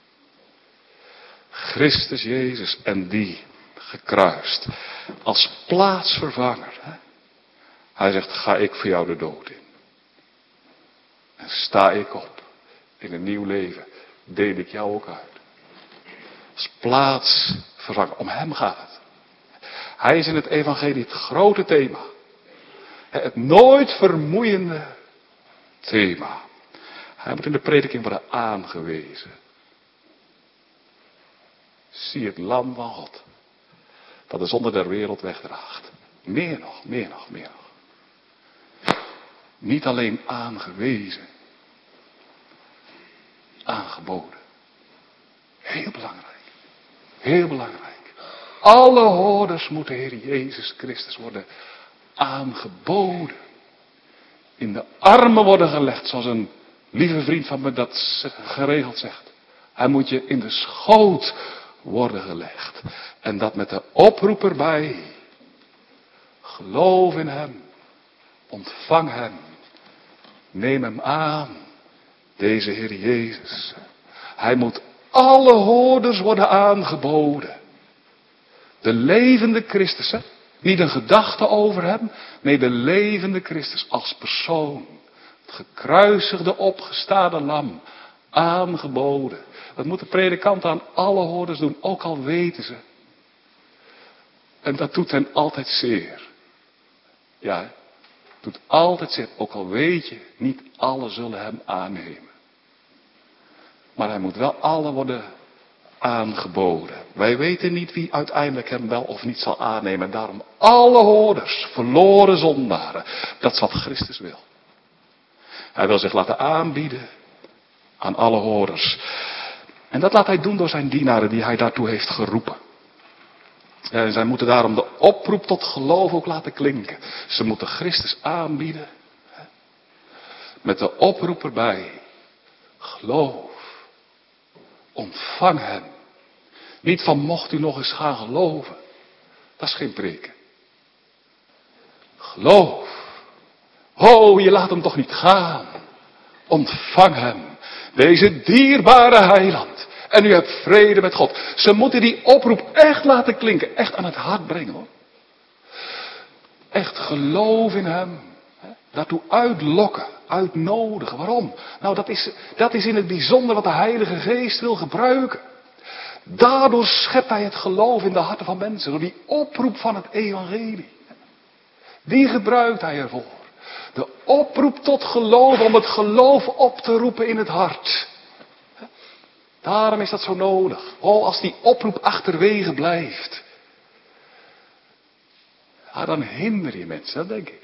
Christus Jezus en die gekruist. Als plaatsvervanger. Hij zegt, ga ik voor jou de dood in. En sta ik op. In een nieuw leven. Deel ik jou ook uit. Als plaatsvervanger. Om hem gaat het. Hij is in het evangelie het grote thema. Het nooit vermoeiende thema. Hij moet in de prediking worden aangewezen. Zie het lam van God. Dat de zonde der wereld wegdraagt. Meer nog, meer nog, meer nog. Niet alleen aangewezen. Aangeboden. Heel belangrijk. Heel belangrijk. Alle hoorders moeten Heer Jezus Christus worden aangeboden. In de armen worden gelegd zoals een lieve vriend van me dat geregeld zegt. Hij moet je in de schoot worden gelegd. En dat met de oproep erbij. Geloof in hem. Ontvang hem. Neem hem aan. Deze Heer Jezus. Hij moet alle hoorders worden aangeboden. De levende Christus. Hè? Niet een gedachte over hem. Nee, de levende Christus als persoon. Het gekruisigde opgestane lam. Aangeboden. Dat moet de predikant aan alle hoorders doen. Ook al weten ze. En dat doet hen altijd zeer. Ja, het doet altijd zeer. Ook al weet je, niet alle zullen hem aannemen. Maar hij moet wel alle worden aangeboden. Wij weten niet wie uiteindelijk hem wel of niet zal aannemen. Daarom alle hoorders, verloren zondaren. Dat is wat Christus wil. Hij wil zich laten aanbieden aan alle hoorders. En dat laat hij doen door zijn dienaren die hij daartoe heeft geroepen. En zij moeten daarom de oproep tot geloof ook laten klinken. Ze moeten Christus aanbieden. Met de oproep erbij. Geloof. Ontvang hem. Niet van mocht u nog eens gaan geloven. Dat is geen preken. Geloof. Oh, je laat hem toch niet gaan. Ontvang hem. Deze dierbare heiland. En u hebt vrede met God. Ze moeten die oproep echt laten klinken. Echt aan het hart brengen hoor. Echt geloof in hem. Daartoe uitlokken. Uitnodigen. Waarom? Nou dat is in het bijzonder wat de Heilige Geest wil gebruiken. Daardoor schept hij het geloof in de harten van mensen. Door die oproep van het evangelie. Die gebruikt hij ervoor. De oproep tot geloof om het geloof op te roepen in het hart. Daarom is dat zo nodig. Oh, als die oproep achterwege blijft. Ja, dan hinder je mensen, dat denk ik.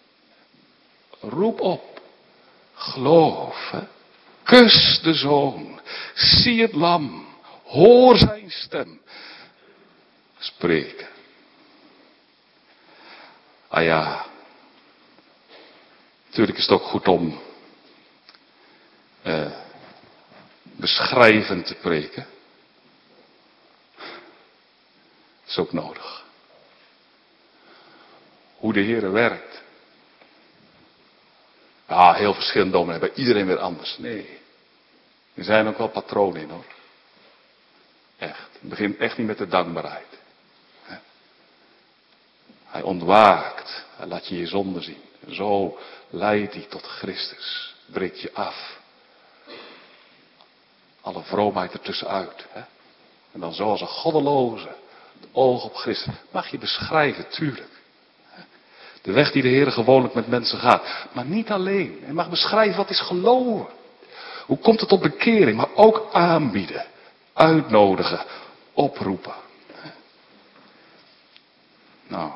Roep op. Geloof. Hè? Kus de Zoon. Zie het lam. Hoor zijn stem. Spreken. Ah ja. Natuurlijk is het ook goed om beschrijvend te preken. Dat is ook nodig. Hoe de Heere werkt. Ja, heel verschillend dominee, bij iedereen weer anders. Nee, er zijn ook wel patronen in hoor. Echt. Het begint echt niet met de dankbaarheid. Hij ontwaakt. Hij laat je je zonde zien. En zo leidt hij tot Christus. Breekt je af. Alle vroomheid ertussenuit. Hè? En dan zoals een goddeloze. Het oog op Christus. Mag je beschrijven, tuurlijk. De weg die de Heer gewoonlijk met mensen gaat. Maar niet alleen. Hij mag beschrijven wat is geloven. Hoe komt het tot bekering. Maar ook aanbieden. Uitnodigen. Oproepen. Nou.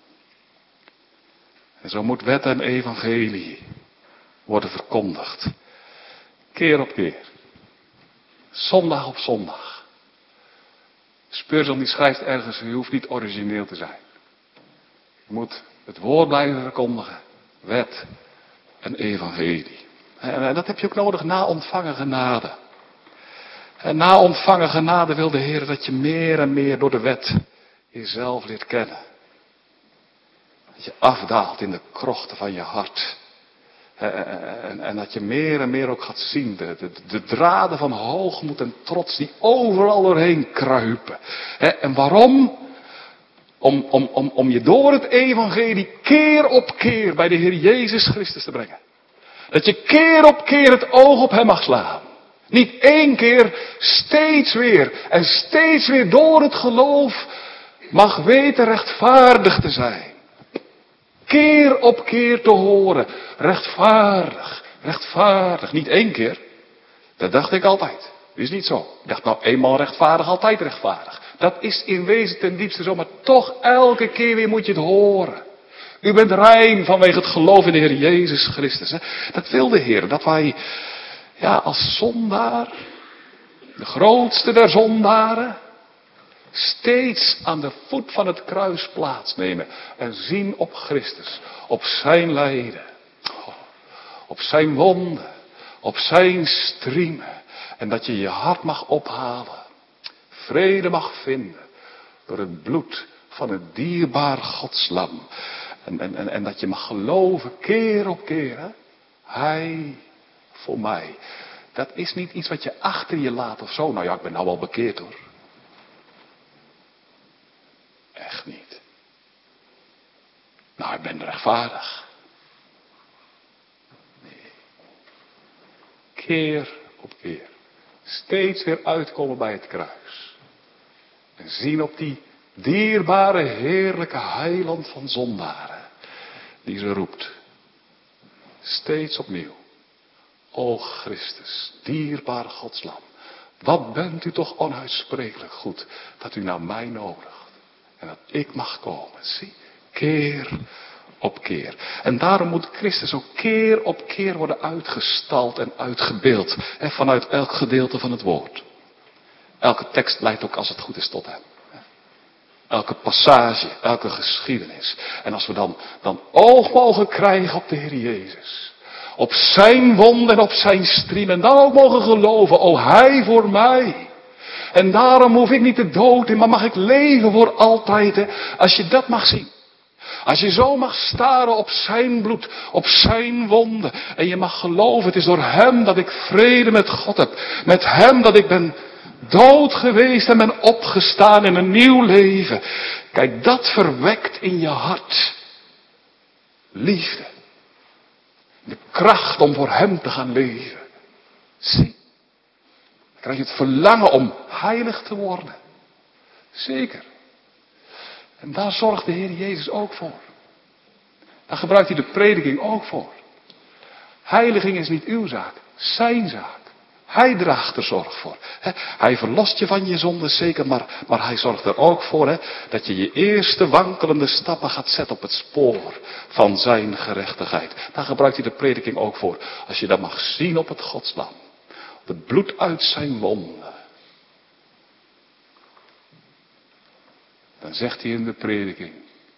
En zo moet wet en evangelie worden verkondigd. Keer op keer. Zondag op zondag. Spurgeon die schrijft ergens, u hoeft niet origineel te zijn. Je moet het woord blijven verkondigen. Wet en evangelie. En dat heb je ook nodig na ontvangen genade. En na ontvangen genade wil de Heer dat je meer en meer door de wet jezelf leert kennen. Dat je afdaalt in de krochten van je hart. En dat je meer en meer ook gaat zien. De draden van hoogmoed en trots die overal doorheen kruipen. En waarom? Om je door het evangelie keer op keer bij de Heer Jezus Christus te brengen. Dat je keer op keer het oog op hem mag slaan. Niet één keer, steeds weer. En steeds weer door het geloof mag weten rechtvaardig te zijn. Keer op keer te horen. Rechtvaardig. Rechtvaardig. Niet één keer. Dat dacht ik altijd. Dat is niet zo. Ik dacht nou eenmaal rechtvaardig, altijd rechtvaardig. Dat is in wezen ten diepste zo. Maar toch elke keer weer moet je het horen. U bent rein vanwege het geloof in de Heer Jezus Christus. Hè? Dat wil de Heer. Dat wij als zondaar. De grootste der zondaren. Steeds aan de voet van het kruis plaatsnemen. En zien op Christus. Op zijn lijden. Op zijn wonden. op zijn striemen. En dat je je hart mag ophalen. Vrede mag vinden door het bloed van het dierbaar Godslam. En dat je mag geloven keer op keer. Hè? Hij voor mij. Dat is niet iets wat je achter je laat of zo. Nou ja, ik ben nou wel bekeerd hoor. Echt niet. Nou, ik ben rechtvaardig. Nee. Keer op keer. Steeds weer uitkomen bij het kruis. En zien op die dierbare, heerlijke heiland van zondaren. Die ze roept. Steeds opnieuw. O Christus, dierbaar Godslam. Wat bent u toch onuitsprekelijk goed dat u naar mij nodigt. En dat ik mag komen. Zie, keer op keer. En daarom moet Christus ook keer op keer worden uitgestald en uitgebeeld. En vanuit elk gedeelte van het woord. Elke tekst leidt ook als het goed is tot hem. Elke passage, elke geschiedenis. En als we dan oog mogen krijgen op de Heer Jezus. Op zijn wonden en op zijn striem. En dan ook mogen geloven. O hij voor mij. En daarom hoef ik niet de dood in. Maar mag ik leven voor altijd. Hè? Als je dat mag zien. Als je zo mag staren op zijn bloed. Op zijn wonden. En je mag geloven. Het is door hem dat ik vrede met God heb. Met hem dat ik ben dood geweest en ben opgestaan in een nieuw leven. Kijk, dat verwekt in je hart liefde. De kracht om voor hem te gaan leven. Zie. Dan krijg je het verlangen om heilig te worden. Zeker. En daar zorgt de Heer Jezus ook voor. Daar gebruikt hij de prediking ook voor. Heiliging is niet uw zaak, zijn zaak. Hij draagt er zorg voor. Hij verlost je van je zonde zeker, maar hij zorgt er ook voor dat je je eerste wankelende stappen gaat zetten op het spoor van zijn gerechtigheid. Daar gebruikt hij de prediking ook voor. Als je dat mag zien op het Godslam. Op het bloed uit zijn wonden. Dan zegt hij in de prediking.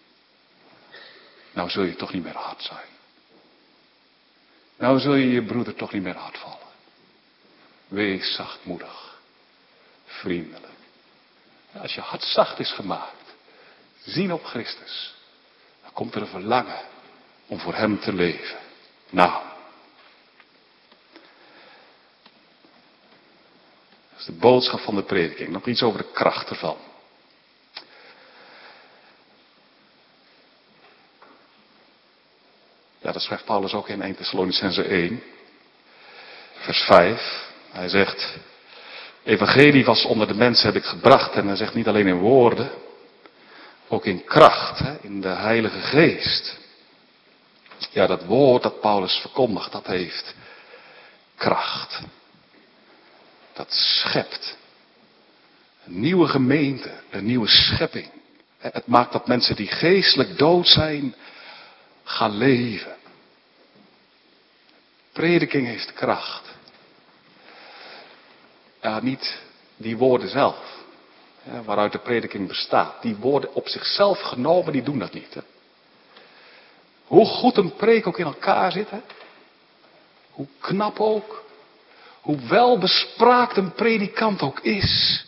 Nou zul je toch niet meer hard zijn. Nou zul je je broeder toch niet meer hard vallen. Wees zachtmoedig. Vriendelijk. Als je hart zacht is gemaakt. Zien op Christus. Dan komt er een verlangen om voor hem te leven. Nou. Dat is de boodschap van de prediking. Nog iets over de kracht ervan. Ja, dat schrijft Paulus ook in 1 Thessalonicenzen 1. Vers 5. Hij zegt, evangelie was onder de mensen heb ik gebracht. En hij zegt niet alleen in woorden, ook in kracht, in de Heilige Geest. Ja, dat woord dat Paulus verkondigt, dat heeft kracht. Dat schept. Een nieuwe gemeente, een nieuwe schepping. Het maakt dat mensen die geestelijk dood zijn, gaan leven. Prediking heeft kracht. Ja, niet die woorden zelf. Waaruit de prediking bestaat. Die woorden op zichzelf genomen, die doen dat niet. Hè. Hoe goed een preek ook in elkaar zit. Hè. Hoe knap ook. Hoe welbespraakt een predikant ook is.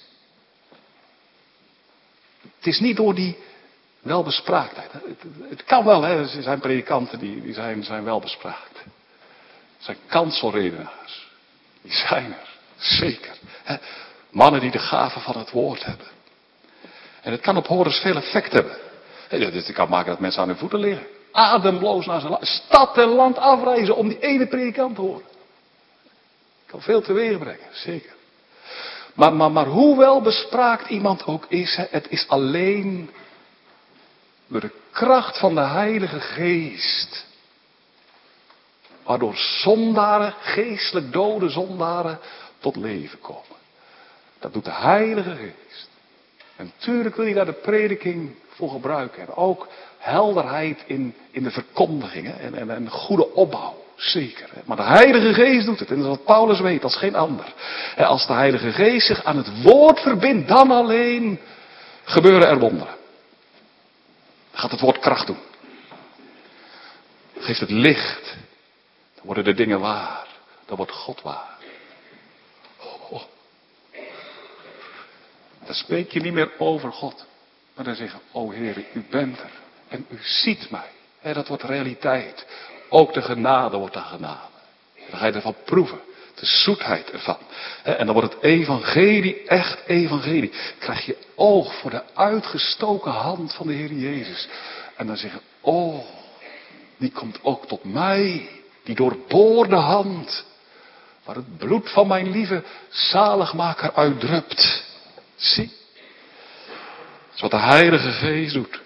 Het is niet door die welbespraaktheid. Hè. Het kan wel, hè. Er zijn predikanten die zijn welbespraakt. Het zijn kanselredenaars. Die zijn er. Zeker. Hè? Mannen die de gave van het woord hebben. En het kan op horens veel effect hebben. Het kan maken dat mensen aan hun voeten liggen. Ademloos naar zijn land. Stad en land afreizen om die ene predikant te horen. Kan veel teweeg brengen. Zeker. Maar hoe wel bespraakt iemand ook is. Het is alleen door de kracht van de Heilige Geest. Waardoor zondaren, geestelijk dode zondaren, tot leven komen. Dat doet de Heilige Geest. En natuurlijk wil je daar de prediking voor gebruiken. En ook helderheid in de verkondigingen en goede opbouw. Zeker. Maar de Heilige Geest doet het. En dat is wat Paulus weet als geen ander. Als de Heilige Geest zich aan het woord verbindt, dan alleen gebeuren er wonderen. Dan gaat het woord kracht doen. Dan geeft het licht. Dan worden de dingen waar. dan wordt God waar. Oh. Dan spreek je niet meer over God. Maar dan zeg je, o Heer, u bent er. En u ziet mij. Dat wordt realiteit. Ook de genade wordt dan genade. Dan ga je ervan proeven. De zoetheid ervan. En dan wordt het evangelie echt evangelie. Krijg je oog voor de uitgestoken hand van de Heer Jezus. En dan zeg je, oh, die komt ook tot mij. Die doorboorde hand. Waar het bloed van mijn lieve zaligmaker uitdrupt. Zie. Dat is wat de Heilige Geest doet.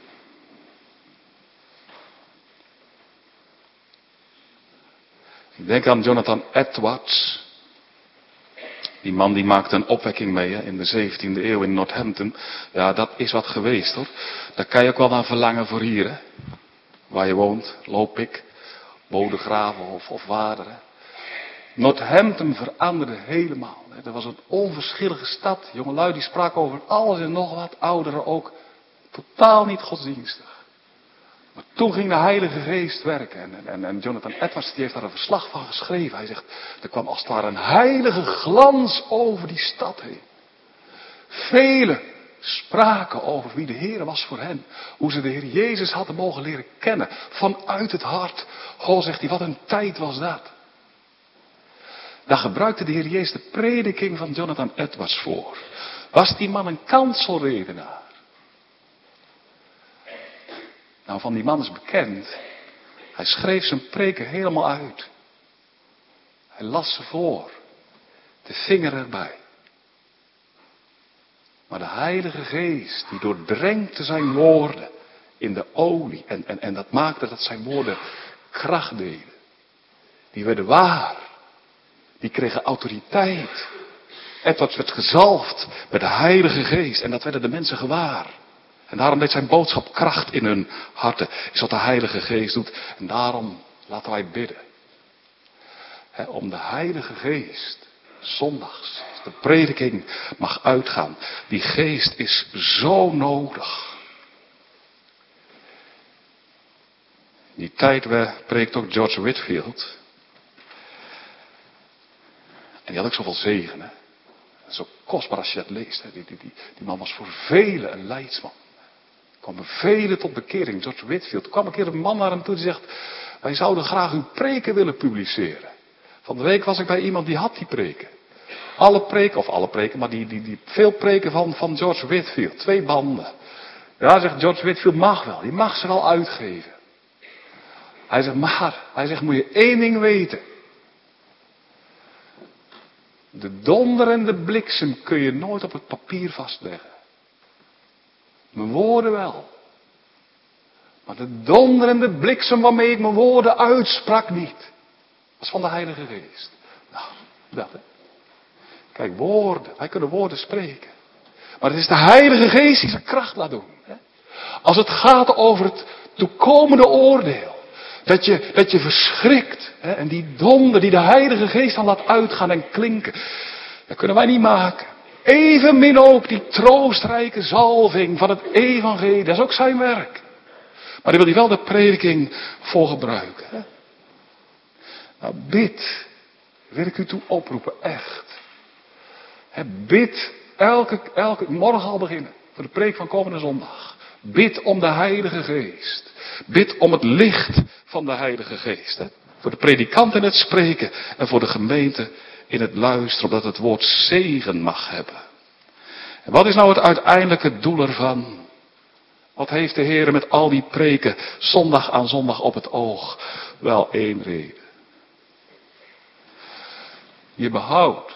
Ik denk aan Jonathan Edwards. Die man die maakte een opwekking mee in de 17e eeuw in Northampton. Ja, dat is wat geweest hoor. Daar kan je ook wel naar verlangen voor hier. Hè? Waar je woont, Lopik, Bodegraven of Waderen. Northampton veranderde helemaal. Dat was een onverschillige stad. Jongelui die spraken over alles en nog wat. Ouderen ook. Totaal niet godsdienstig. Maar toen ging de Heilige Geest werken. En Jonathan Edwards die heeft daar een verslag van geschreven. Hij zegt, er kwam als het ware een heilige glans over die stad heen. Velen spraken over wie de Heer was voor hen. Hoe ze de Heer Jezus hadden mogen leren kennen. Vanuit het hart. Goh, zegt hij, wat een tijd was dat. Daar gebruikte de Heer Jezus de prediking van Jonathan Edwards voor. Was die man een kanselredenaar? Nou, van die man is bekend. Hij schreef zijn preken helemaal uit. Hij las ze voor. De vinger erbij. Maar de Heilige Geest, die doordrenkte zijn woorden in de olie. En dat maakte dat zijn woorden kracht deden. Die werden waar. Die kregen autoriteit. Edwards werd gezalfd met de Heilige Geest. En dat werden de mensen gewaar. En daarom deed zijn boodschap kracht in hun harten. Is wat de Heilige Geest doet. En daarom laten wij bidden. Om de Heilige Geest. Zondags. De prediking mag uitgaan. Die geest is zo nodig. In die tijd preekt ook George Whitefield. En die had ook zoveel zegen. Hè? Zo kostbaar als je dat leest. Hè? Die man was voor velen een leidsman. Er kwamen velen tot bekering. George Whitefield. Er kwam een keer een man naar hem toe die zegt, wij zouden graag uw preken willen publiceren. Van de week was ik bij iemand die had die preken. Alle preken, maar die veel preken van George Whitefield. 2 banden. Ja, zegt George Whitefield, mag wel. Je mag ze wel uitgeven. Hij zegt, moet je 1 ding weten. De donder en de bliksem kun je nooit op het papier vastleggen. Mijn woorden wel. Maar de donder en de bliksem waarmee ik mijn woorden uitsprak niet. Dat is van de Heilige Geest. Nou, dat hè. Kijk, woorden. Wij kunnen woorden spreken. Maar het is de Heilige Geest die zijn kracht laat doen. Hè? Als het gaat over het toekomende oordeel. Dat je verschrikt. Hè? En die donder die de Heilige Geest dan laat uitgaan en klinken. Dat kunnen wij niet maken. Evenmin ook die troostrijke zalving van het evangelie. Dat is ook zijn werk. Maar daar wil hij wel de prediking voor gebruiken. Hè? Nou, bid. Wil ik u toe oproepen. Echt. Bid elke morgen al beginnen. Voor de preek van komende zondag. Bid om de Heilige Geest. Bid om het licht van de Heilige Geest. Hè? Voor de predikant in het spreken. En voor de gemeente in het luisteren. Opdat het woord zegen mag hebben. En wat is nou het uiteindelijke doel ervan? Wat heeft de Heer met al die preken zondag aan zondag op het oog? Wel 1 reden. Je behoud.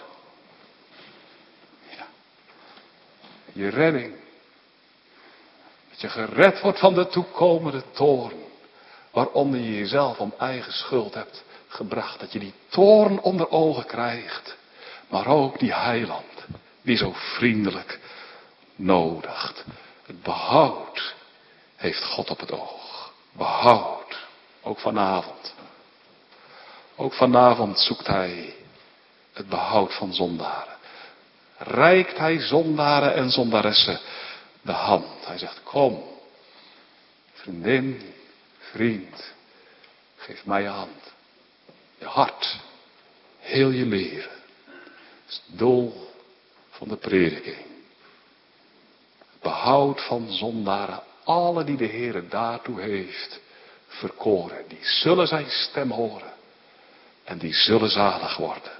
Je redding. Dat je gered wordt van de toekomende toorn. Waaronder je jezelf om eigen schuld hebt gebracht. Dat je die toorn onder ogen krijgt. Maar ook die heiland. Die zo vriendelijk nodigt. Het behoud heeft God op het oog. Behoud. Ook vanavond. Ook vanavond zoekt hij het behoud van zondaren. Reikt hij zondaren en zondaressen de hand. Hij zegt, kom, vriendin, vriend, geef mij je hand. Je hart, Heel je leven. Dat is het doel van de prediking. Behoud van zondaren, alle die de Heere daartoe heeft verkoren. Die zullen zijn stem horen. En die zullen zalig worden.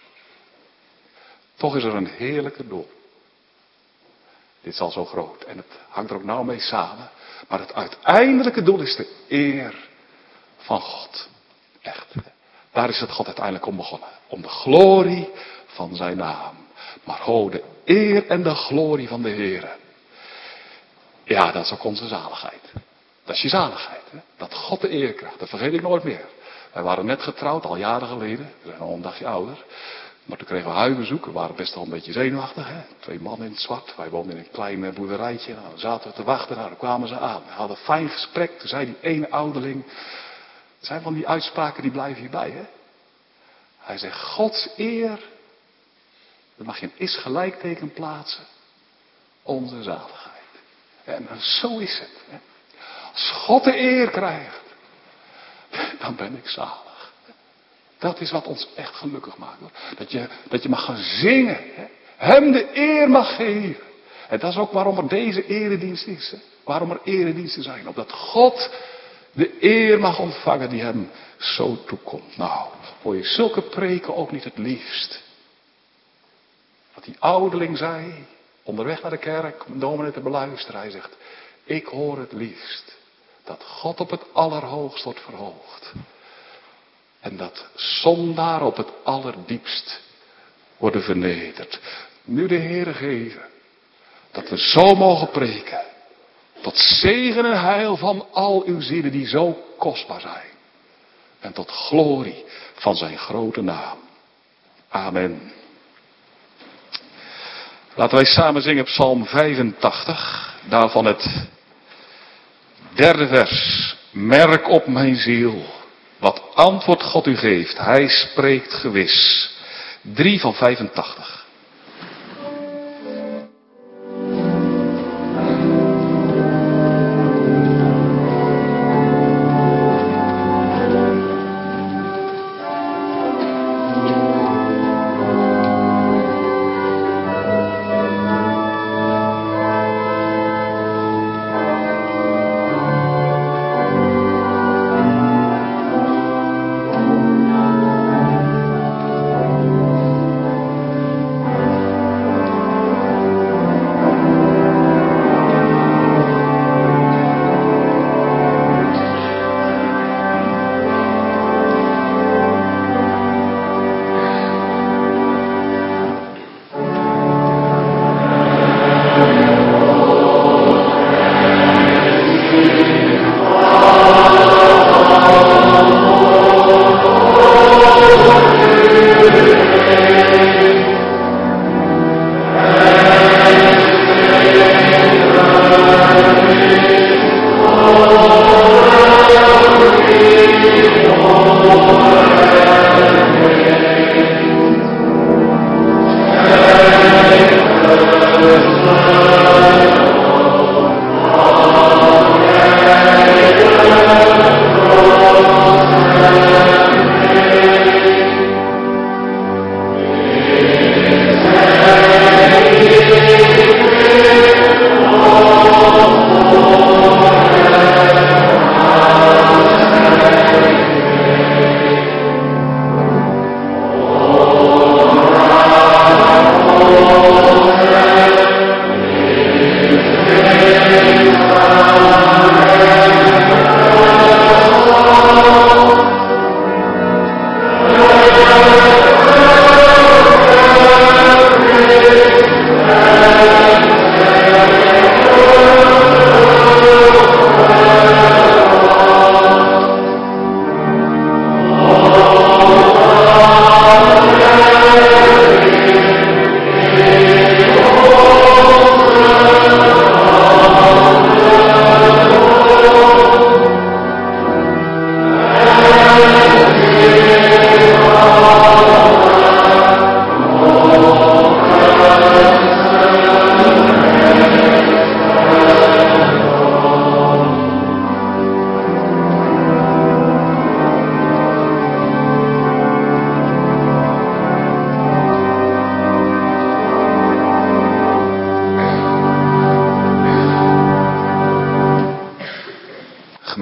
Toch is er een heerlijke doel. Dit is al zo groot. En het hangt er ook nauw mee samen. Maar het uiteindelijke doel is de eer van God. Echt. Daar is het God uiteindelijk om begonnen. Om de glorie van zijn naam. Maar de eer en de glorie van de Heere. Ja, dat is ook onze zaligheid. Dat is je zaligheid. Hè? Dat God de eer krijgt. Dat vergeet ik nooit meer. Wij waren net getrouwd, al jaren geleden. We zijn al een dagje ouder. Maar toen kregen we huisbezoek. We waren best wel een beetje zenuwachtig. Hè? 2 mannen in het zwart. Wij woonden in een klein boerderijtje. Nou, dan zaten we te wachten. Nou, dan kwamen ze aan. We hadden een fijn gesprek. Toen zei die ene ouderling. Het zijn van die uitspraken die blijven hierbij. Hè? Hij zegt, Gods eer. Dan mag je een is gelijkteken plaatsen. Onze zaligheid. En zo is het. Hè? Als God de eer krijgt. Dan ben ik zalig. Dat is wat ons echt gelukkig maakt. Hoor. Dat je mag gaan zingen. Hè? Hem de eer mag geven. En dat is ook waarom er deze eredienst is. Hè? Waarom er erediensten zijn. Opdat God de eer mag ontvangen die hem zo toekomt. Nou, hoor je zulke preken ook niet het liefst. Wat die ouderling zei. Onderweg naar de kerk. Om dominee te beluisteren. Hij zegt. Ik hoor het liefst. Dat God op het allerhoogst wordt verhoogd. En dat zondaren op het allerdiepst worden vernederd. Nu de Heere geven. Dat we zo mogen preken. Tot zegen en heil van al uw zielen die zo kostbaar zijn. En tot glorie van zijn grote naam. Amen. Laten wij samen zingen Psalm 85. Daarvan het 3e vers. Merk op mijn ziel. Wat antwoord God u geeft. Hij spreekt gewis. 3 van 85.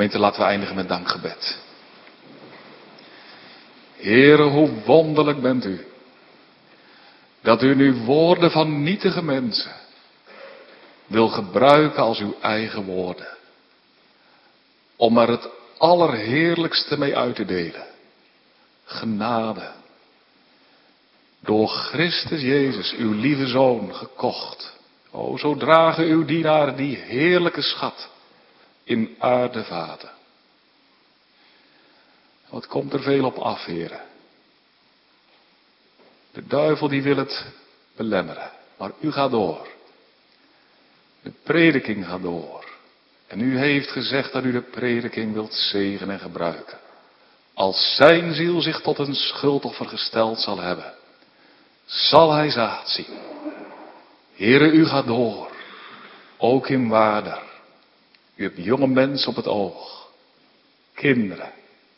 Gemeente, laten we eindigen met dankgebed. Heere, hoe wonderlijk bent u. Dat u nu woorden van nietige mensen wil gebruiken als uw eigen woorden. Om er het allerheerlijkste mee uit te delen. Genade. Door Christus Jezus, uw lieve Zoon, gekocht. O, zo dragen uw dienaren die heerlijke schat in aardevaten. Wat komt er veel op af, heren? De duivel die wil het belemmeren, maar u gaat door. De prediking gaat door. En u heeft gezegd dat u de prediking wilt zegenen en gebruiken. Als zijn ziel zich tot een schuldoffer gesteld zal hebben, zal hij zaad zien. Heere, u gaat door. Ook in Waarder. U hebt jonge mensen op het oog. Kinderen.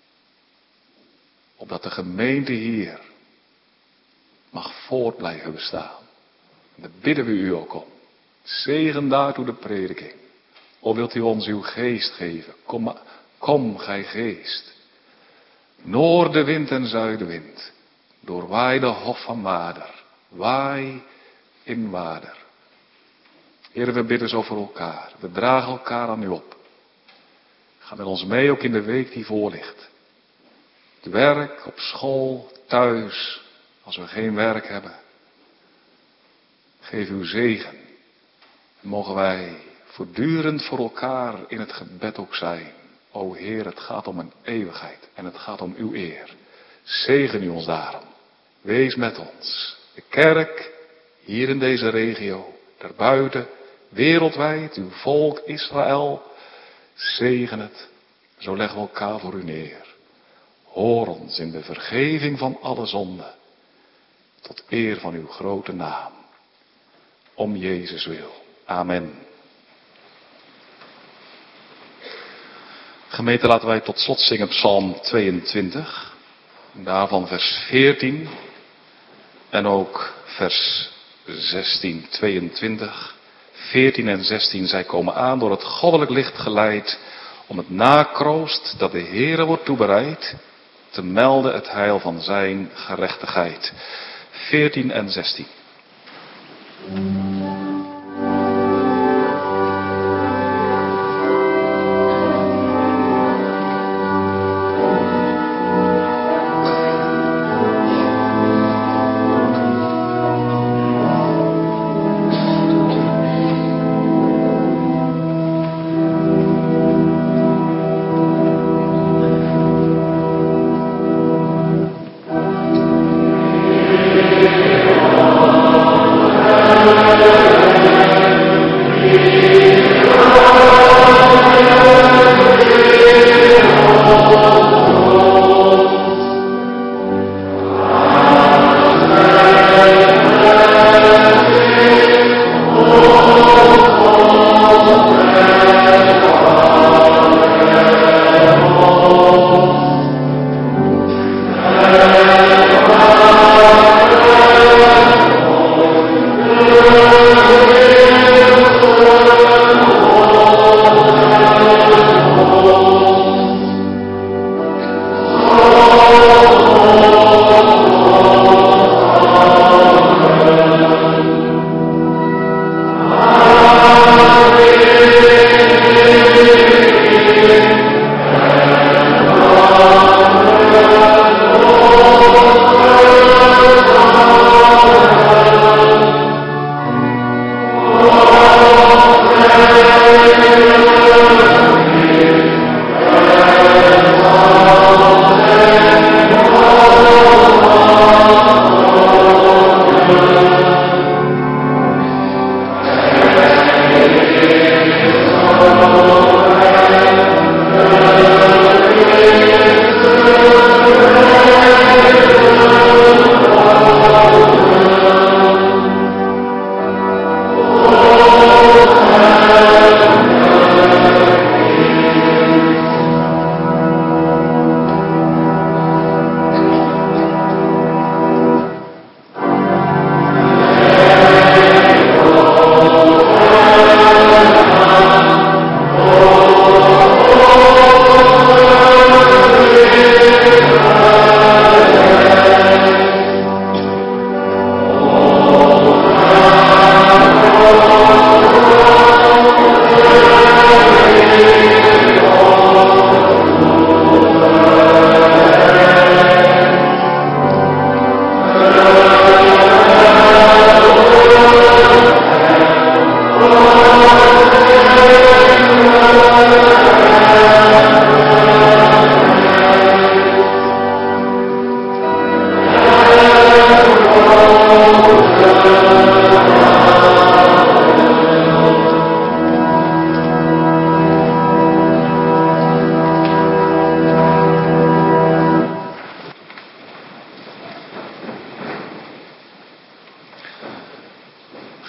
Opdat de gemeente hier mag voort blijven bestaan. En daar bidden we u ook om. Zegen daartoe de prediking. O, wilt u ons uw geest geven? Kom, gij geest. Noordenwind en zuidenwind. Doorwaai de hof van Waarder. Waai in Waarder. Heer, we bidden zo voor elkaar. We dragen elkaar aan u op. Ga met ons mee ook in de week die voor ligt. Het werk, op school, thuis, als we geen werk hebben. Geef uw zegen. En mogen wij voortdurend voor elkaar in het gebed ook zijn. O Heer, het gaat om een eeuwigheid en het gaat om uw eer. Zegen u ons daarom. Wees met ons. De kerk, hier in deze regio, daarbuiten, wereldwijd, uw volk Israël. Zegen het. Zo leggen we elkaar voor u neer. Hoor ons in de vergeving van alle zonden. Tot eer van uw grote naam. Om Jezus wil. Amen. Gemeente, laten wij tot slot zingen Psalm 22. Daarvan vers 14. En ook vers 16, 22. 14 en 16, zij komen aan door het goddelijk licht geleid. Om het nakroost dat de Heere wordt toebereid. Te melden het heil van zijn gerechtigheid. 14 en 16.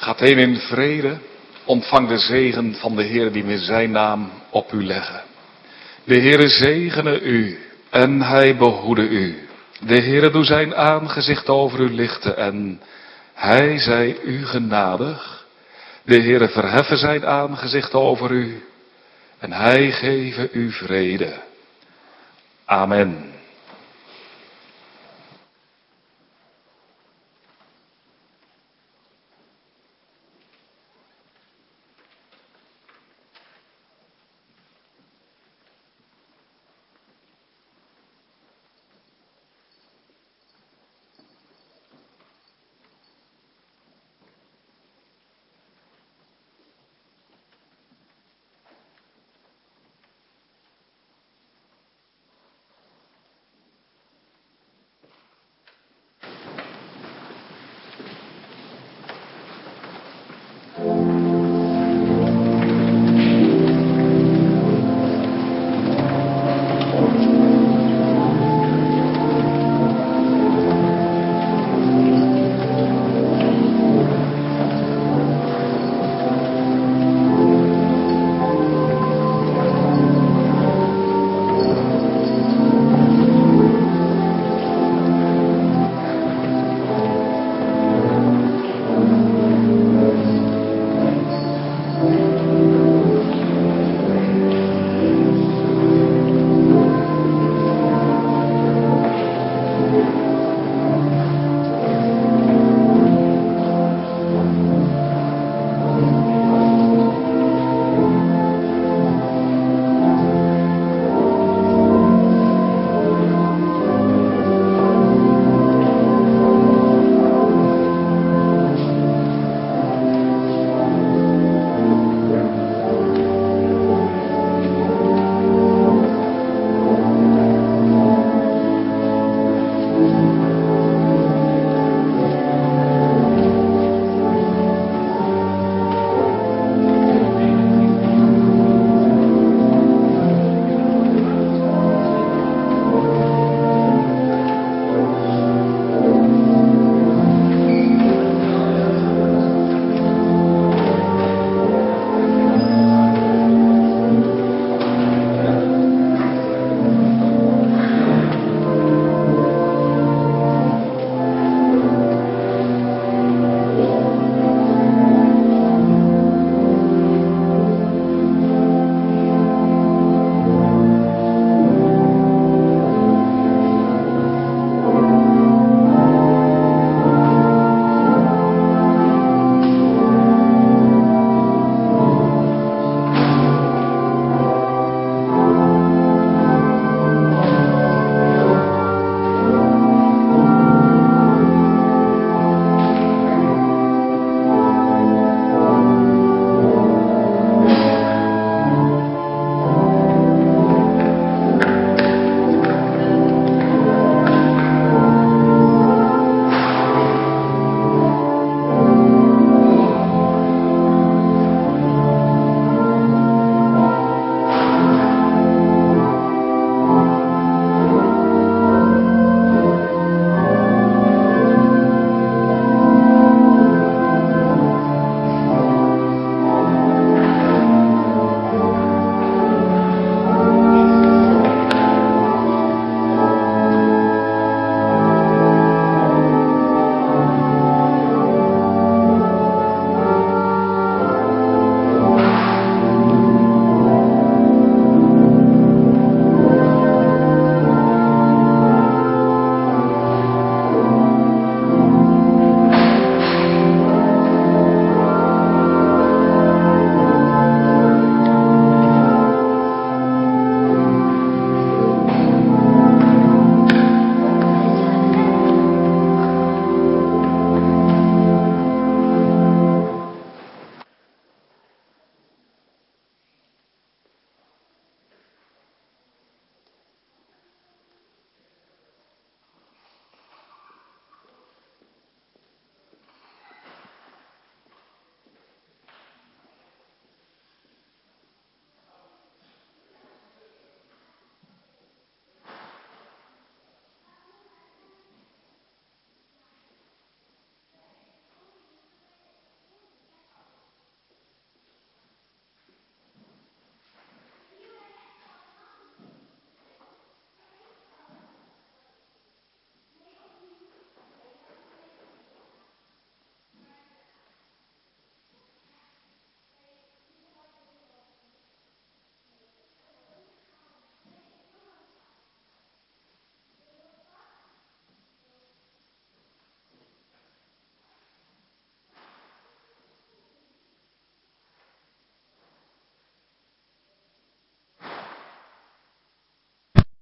Gaat heen in vrede. Ontvang de zegen van de Heer die we zijn naam op u leggen. De Heere zegene u en hij behoede u. De Heere doe zijn aangezicht over u lichten en hij zij u genadig. De Heere verheffen zijn aangezicht over u en hij geven u vrede. Amen.